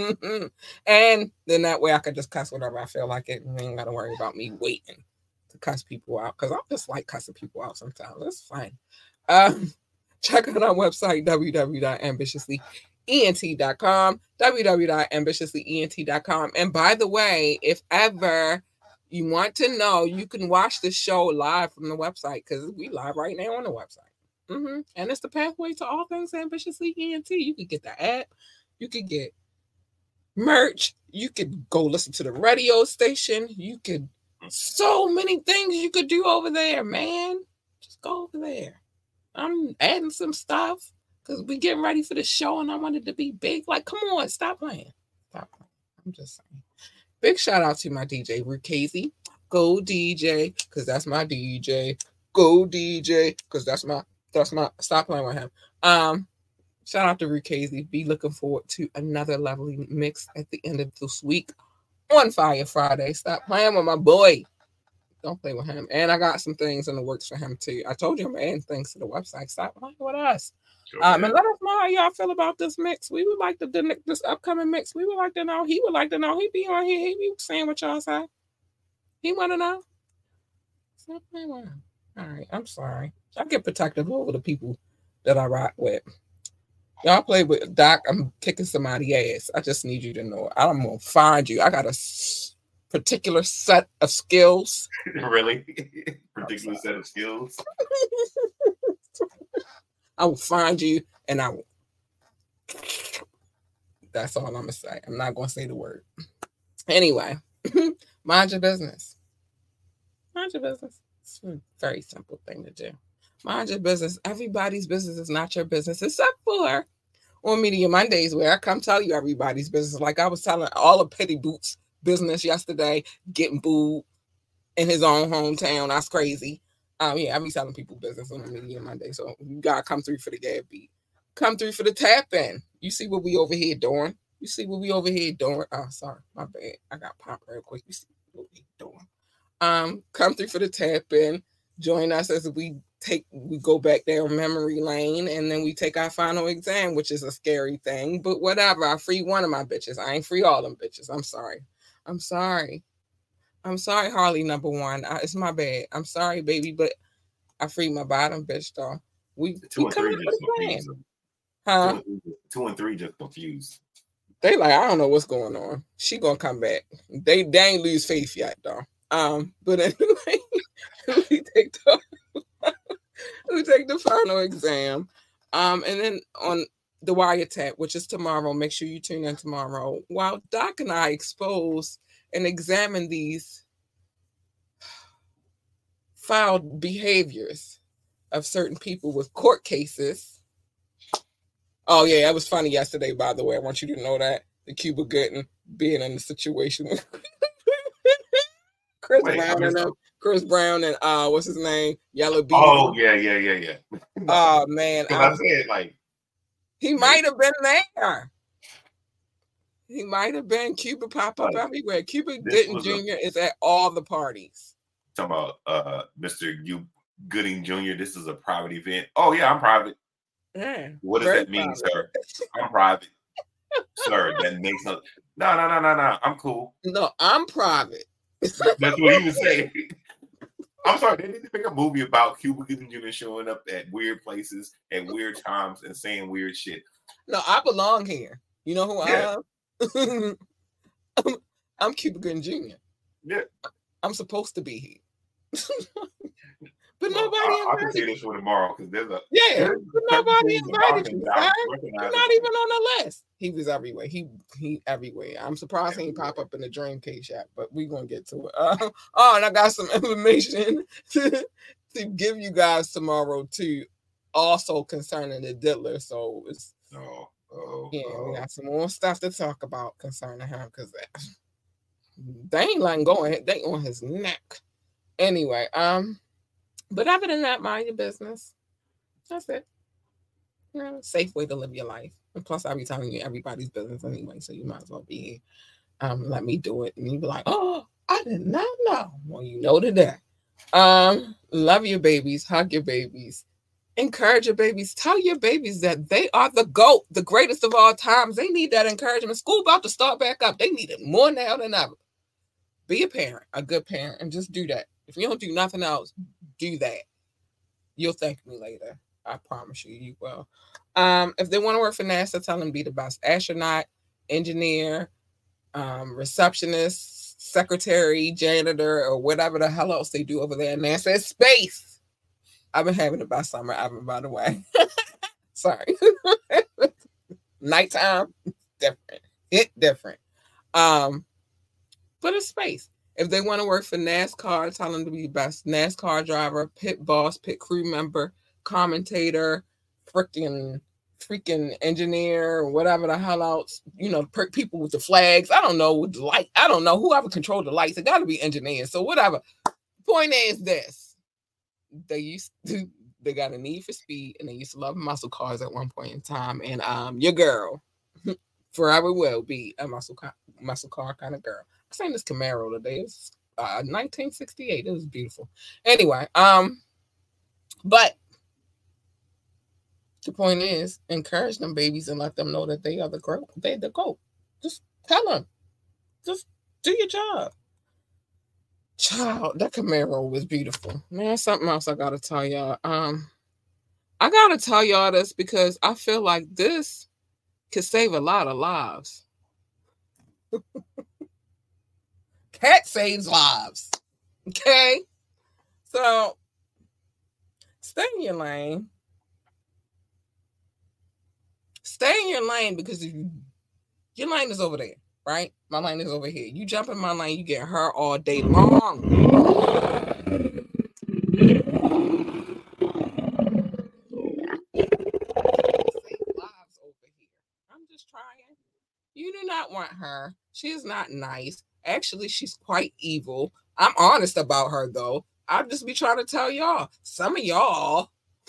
And then that way I could just cuss whenever I feel like it. And ain't got to worry about me waiting to cuss people out. Because I just like cussing people out sometimes. That's fine. Um, check out our website, w w w dot ambitiously E N T dot com. w w w dot ambitiously E N T dot com. And by the way, if ever you want to know, you can watch the show live from the website. Because we live right now on the website. Mm-hmm. And it's the pathway to all things Ambitiously E N T. You can get the app. You could get merch. You could go listen to the radio station. You could, so many things you could do over there, man. Just go over there. I'm adding some stuff because we getting ready for the show and I want it to be big. Like, come on, stop playing. Stop playing. I'm just saying. Big shout out to my D J, Rukazy. Go D J, because that's my D J. Go D J, because that's my, that's my, stop playing with him. Um, Shout out to Rukazy. Be looking forward to another lovely mix at the end of this week on Fire Friday. Stop playing with my boy. Don't play with him. And I got some things in the works for him too. I told you I'm adding things to the website. Stop playing with us. Sure, um, and let us know how y'all feel about this mix. We would like to do this upcoming mix. We would like to know. He would like to know. He be on here. He be saying what y'all say. He want to know. Stop playing with him. All right. I'm sorry. I get protective over the people that I rock with. Y'all play with Doc. I'm kicking somebody's ass. I just need you to know. I'm going to find you. I got a particular set of skills. Really? Particular set of skills? I will find you and I will. That's all I'm going to say. I'm not going to say the word. Anyway, mind your business. Mind your business. It's a very simple thing to do. Mind your business. Everybody's business is not your business, except for on Media Mondays, where I come tell you everybody's business. Like I was telling all of Petty Boots' business yesterday, getting booed in his own hometown. That's crazy. Um, yeah, I be telling people business on the Media Monday. So you gotta come through for the gab beat. Come through for the tap in. You see what we over here doing. You see what we over here doing. Oh, sorry, my bad. I got popped real quick. You see what we doing. Um, come through for the tap in. Join us as we take we go back down memory lane, and then we take our final exam, which is a scary thing, but whatever. I free one of my bitches. I ain't free all them bitches. I'm sorry. I'm sorry. I'm sorry, Harley number one. I, it's my bad. I'm sorry, baby, but I freed my bottom bitch though. We two we and three just confused. Huh? Two, two and three just confused. They like, I don't know what's going on. She gonna come back. They they ain't lose faith yet though. Um, but anyway, we take the we take the final exam. Um, and then on the wiretap, which is tomorrow, make sure you tune in tomorrow, while Doc and I expose and examine these filed behaviors of certain people with court cases Oh yeah, that was funny yesterday. By the way, I want you to know that the Cuba Gooding being in the situation with Chris Wait, Brown and them, Chris Brown and uh, what's his name, Yellow Beaver. Oh yeah, yeah, yeah, yeah. Oh man, I, I said like he might have been there. He might have been. Cuba pop up everywhere. Cuba Gooding Junior A, is at all the parties. Talking about uh, Mister You Gooding Junior This is a private event. Oh yeah, I'm private. Yeah. What does that mean, private. Sir? I'm private, sir. That makes no. No, no, no, no, no. I'm cool. No, I'm private. That's what he was saying. I'm sorry. They need to make a movie about Cuba Gooding Junior showing up at weird places at weird times and saying weird shit. No, I belong here. You know who yeah. I am? I'm, I'm Cuba Gooding Junior Yeah, I'm supposed to be here, but well, nobody I, invited I can say this for tomorrow because there's a yeah, there's but nobody invited you. You're not even on the list. He was everywhere. He he everywhere. I'm surprised everywhere. He didn't pop up in the Dream Case yet, but we're gonna get to it. Uh, oh, and I got some information to, to give you guys tomorrow too, also concerning the Diddler. So it's oh. Oh, yeah, oh. we got some more stuff to talk about concerning him because they ain't letting go. They on his neck. Anyway, um, but other than that, mind your business. That's it. You know, safe way to live your life. And plus, I'll be telling you everybody's business anyway, so you might as well be here. Um, let me do it, and you be like, "Oh, I did not know." Well, you know today. Um, love your babies, hug your babies. Encourage your babies. Tell your babies that they are the GOAT, the greatest of all times. They need that encouragement. School about to start back up. They need it more now than ever. Be a parent, a good parent, and just do that. If you don't do nothing else, do that. You'll thank me later. I promise you, you will. Um, if they want to work for NASA, tell them to be the best astronaut, engineer, um, receptionist, secretary, janitor, or whatever the hell else they do over there in NASA. It's space. I've been having the best summer ever, by the way. Sorry. Nighttime, different. It different. Um, but it's space. If they want to work for NASCAR, tell them to be the best NASCAR driver, pit boss, pit crew member, commentator, freaking freaking engineer, whatever the hell else. You know, per- people with the flags. I don't know, with the light. I don't know. Whoever controlled the lights, it got to be engineers. So whatever. Point is this. They used to, they got a need for speed, and they used to love muscle cars at one point in time. And um, your girl forever will be a muscle car, muscle car kind of girl. I seen this Camaro today. It was uh, nineteen sixty-eight. It was beautiful. Anyway, um, but the point is, encourage them babies and let them know that they are the GOAT. They the GOAT. Just tell them. Just do your job. Child, that Camaro was beautiful. Man, something else I gotta tell y'all. Um, I gotta tell y'all this because I feel like this could save a lot of lives. Cat saves lives. Okay? So stay in your lane. Stay in your lane because if you, your lane is over there. Right? My lane is over here. You jump in my lane, you get her all day long. I'm just trying. You do not want her. She is not nice. Actually, she's quite evil. I'm honest about her, though. I'll just be trying to tell y'all. Some of y'all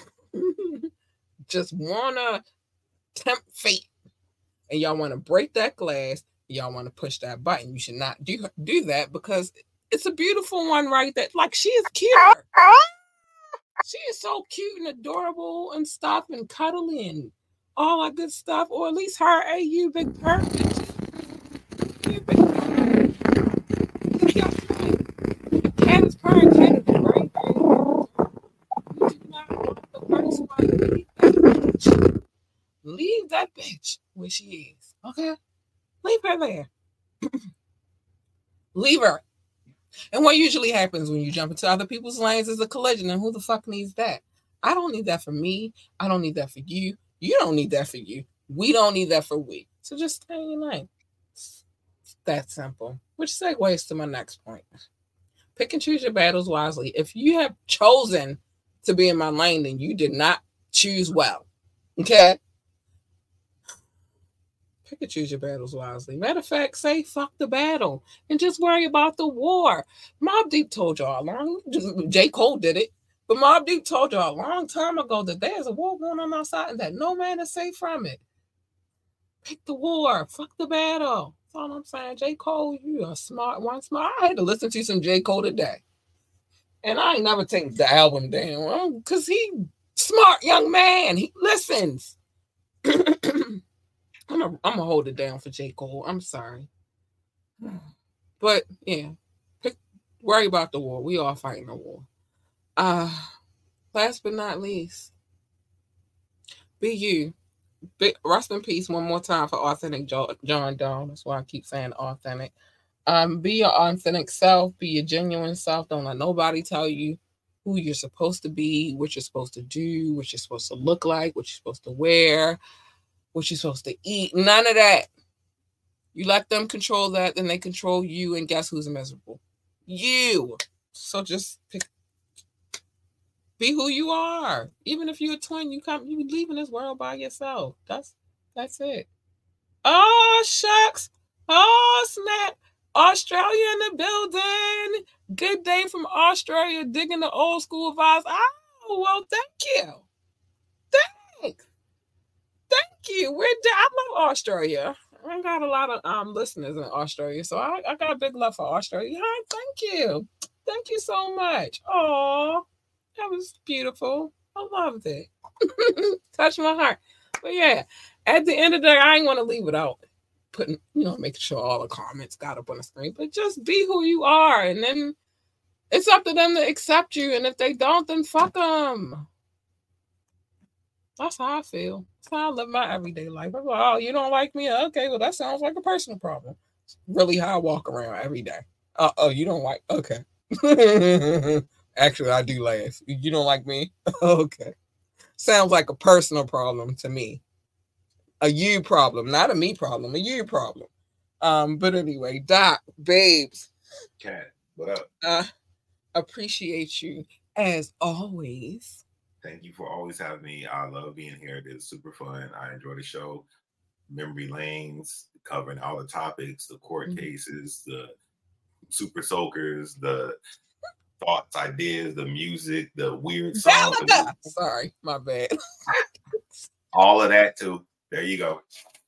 just want to tempt fate. And y'all want to break that glass. Y'all want to push that button. You should not do do that because it's a beautiful one right there. Like, she is cute. She is so cute and adorable and stuff and cuddly and all that good stuff. Or at least her, hey, you big perfect. You big perfect. Cat is purring, cat is right, right? You do not want the first one. Leave that bitch. Leave that bitch where she is. Okay? Leave her there. Leave her. And what usually happens when you jump into other people's lanes is a collision. And who the fuck needs that? I don't need that for me. I don't need that for you. You don't need that for you. We don't need that for we. So just stay in your lane. It's that simple. Which segues to my next point. Pick and choose your battles wisely. If you have chosen to be in my lane, then you did not choose well. Okay? Pick and choose your battles wisely. Matter of fact, say fuck the battle and just worry about the war. Mobb Deep told y'all a long, J. Cole did it, but Mobb Deep told y'all a long time ago that there's a war going on outside and that no man is safe from it. Pick the war. Fuck the battle. That's all I'm saying. J. Cole, you are smart, one smart. I had to listen to some J. Cole today. And I ain't never taken the album down because he smart young man. He listens. I'm gonna I'm gonna hold it down for J. Cole. I'm sorry. But yeah, pick, worry about the war. We all fighting a war. Uh, last but not least, be you. Be, rest in peace one more time for authentic jo- John Doe. That's why I keep saying authentic. Um, be your authentic self. Be your genuine self. Don't let nobody tell you who you're supposed to be, what you're supposed to do, what you're supposed to look like, what you're supposed to wear, what you're supposed to eat. None of that. You let them control that, then they control you, and guess who's miserable? You. So just pick, be who you are. Even if you're a twin, you come, you leave in this world by yourself. That's that's it. Oh shucks. Oh snap. Australia in the building. Good day from Australia, digging the old school vibes. Oh, well, thank you. Thanks. Thank you. We're di- I love Australia. I got a lot of um listeners in Australia, so I, I got a big love for Australia. Hi, thank you. Thank you so much. Oh, that was beautiful. I loved it. Touched my heart. But yeah, at the end of the day, I ain't want to leave it out. Putting, you know, making sure all the comments got up on the screen, but just be who you are, and then it's up to them to accept you. And if they don't, then fuck them. That's how I feel. That's how I live my everyday life. I'm like, oh, you don't like me? Okay, well, that sounds like a personal problem. It's really how I walk around every day. Uh, oh, you don't like? Okay. Actually, I do laugh. You don't like me? Okay. Sounds like a personal problem to me. A you problem, not a me problem, a you problem. Um, but anyway, Doc, babes. Cat, what up? Uh, appreciate you as always. Thank you for always having me. I love being here. It's super fun. I enjoy the show. Memory lanes, covering all the topics, the court mm-hmm. cases, the super soakers, the thoughts, ideas, the music, the weird songs. The- Sorry, my bad. All of that too. There you go.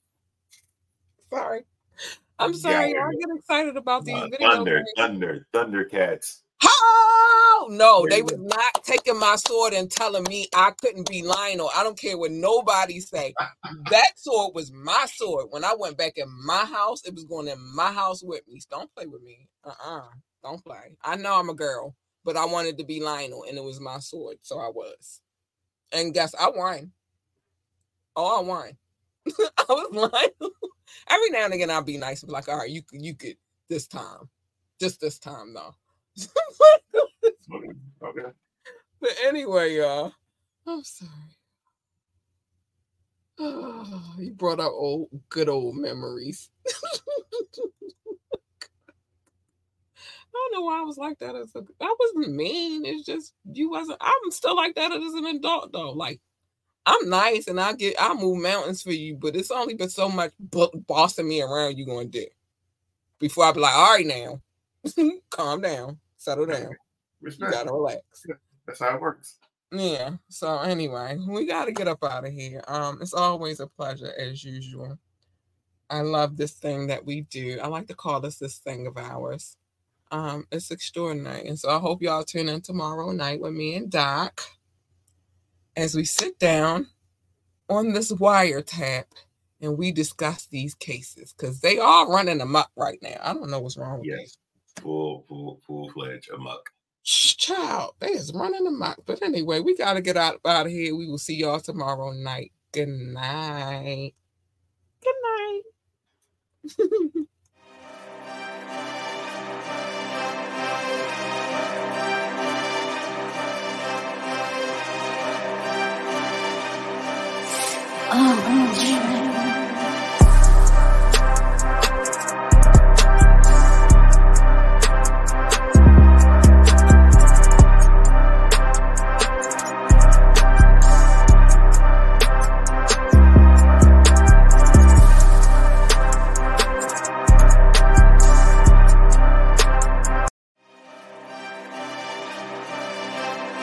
Sorry. I'm sorry. Yeah, I get excited about these uh, videos. Thunder, Thunder, Thundercats. Oh, no, they was not taking my sword and telling me I couldn't be Lionel. I don't care what nobody say. That sword was my sword. When I went back in my house, it was going in my house with me. So don't play with me. Uh-uh. Don't play. I know I'm a girl, but I wanted to be Lionel, and it was my sword, so I was. And guess I won. Oh, I won. I was lying. Every now and again, I'll be nice and be like, all right, you could, you could this time. Just this time, though. Okay. But anyway, y'all, I'm sorry. Oh, you brought up old, good old memories. I don't know why I was like that as a. I wasn't mean. It's just you wasn't. I'm still like that as an adult, though. Like, I'm nice and I get I move mountains for you, but it's only been so much b- bossing me around you gonna do before I be like, all right now, calm down, settle down. Respect. You gotta relax. That's how it works. Yeah. So anyway, we gotta get up out of here. Um, it's always a pleasure as usual. I love this thing that we do. I like to call this this thing of ours. Um, it's extraordinary, and so I hope y'all tune in tomorrow night with me and Doc as we sit down on this wiretap and we discuss these cases because they are running amok right now. I don't know what's wrong with yes. them. Full, full, full-fledged amok. Child, they is running amok. But anyway, we got to get out, out of here. We will see y'all tomorrow night. Good night. Good night.